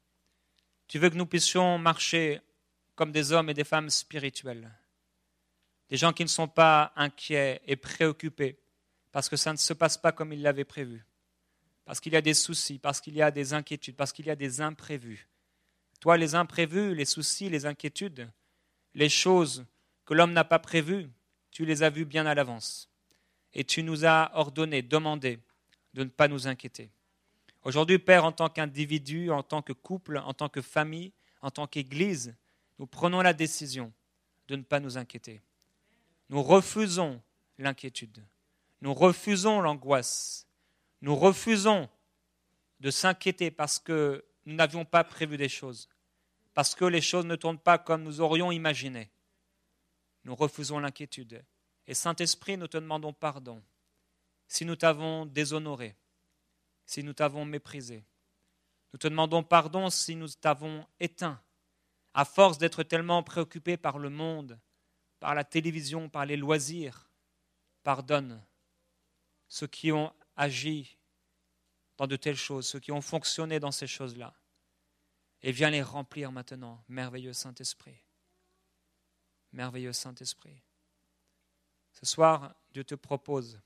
Tu veux que nous puissions marcher comme des hommes et des femmes spirituels. Des gens qui ne sont pas inquiets et préoccupés parce que ça ne se passe pas comme ils l'avaient prévu. Parce qu'il y a des soucis, parce qu'il y a des inquiétudes, parce qu'il y a des imprévus. Toi, les imprévus, les soucis, les inquiétudes, les choses que l'homme n'a pas prévues, tu les as vues bien à l'avance. Et tu nous as ordonné, demandé de ne pas nous inquiéter. Aujourd'hui, Père, en tant qu'individu, en tant que couple, en tant que famille, en tant qu'Église, nous prenons la décision de ne pas nous inquiéter. Nous refusons l'inquiétude. Nous refusons l'angoisse. Nous refusons de s'inquiéter parce que nous n'avions pas prévu des choses, parce que les choses ne tournent pas comme nous aurions imaginé. Nous refusons l'inquiétude. Et Saint-Esprit, nous te demandons pardon si nous t'avons déshonoré, si nous t'avons méprisé. Nous te demandons pardon si nous t'avons éteint, à force d'être tellement préoccupés par le monde, par la télévision, par les loisirs. Pardonne ceux qui ont agi dans de telles choses, ceux qui ont fonctionné dans ces choses-là. Et viens les remplir maintenant, merveilleux Saint-Esprit. Merveilleux Saint-Esprit. Ce soir, Dieu te propose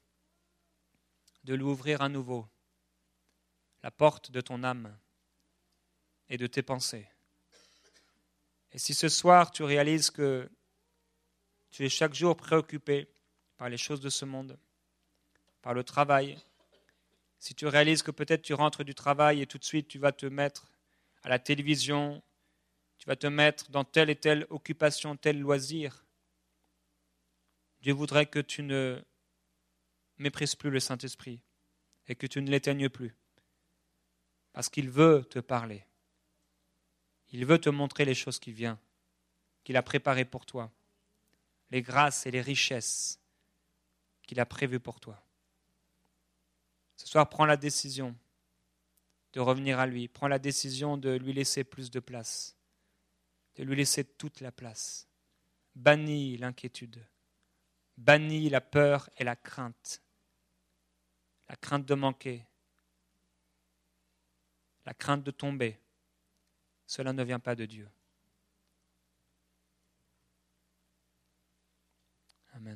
de lui ouvrir à nouveau la porte de ton âme et de tes pensées. Et si ce soir, tu réalises que tu es chaque jour préoccupé par les choses de ce monde, par le travail, si tu réalises que peut-être tu rentres du travail et tout de suite tu vas te mettre à la télévision, tu vas te mettre dans telle et telle occupation, tel loisir, Dieu voudrait que tu ne méprises plus le Saint-Esprit et que tu ne l'éteignes plus. Parce qu'il veut te parler. Il veut te montrer les choses qui viennent, qu'il a préparées pour toi, les grâces et les richesses qu'il a prévues pour toi. Ce soir, prends la décision de revenir à lui. Prends la décision de lui laisser plus de place, de lui laisser toute la place. Bannis l'inquiétude, bannis la peur et la crainte, la crainte de manquer, la crainte de tomber. Cela ne vient pas de Dieu. Amen.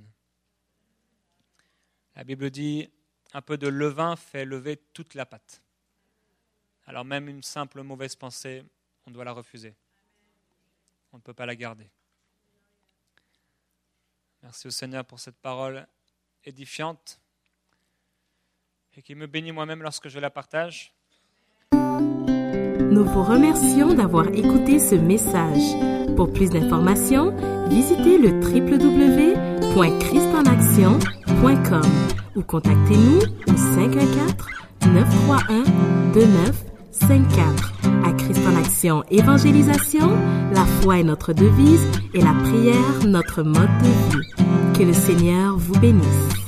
La Bible dit, un peu de levain fait lever toute la pâte. Alors même une simple mauvaise pensée, on doit la refuser. On ne peut pas la garder. Merci au Seigneur pour cette parole édifiante et qui me bénit moi-même lorsque je la partage. Nous vous remercions d'avoir écouté ce message. Pour plus d'informations, visitez le w w w point christ en action point com ou contactez-nous au cinq un quatre, neuf trois un, deux neuf cinq quatre. À Christ en Action Évangélisation, la foi est notre devise et la prière notre mode de vie. Que le Seigneur vous bénisse.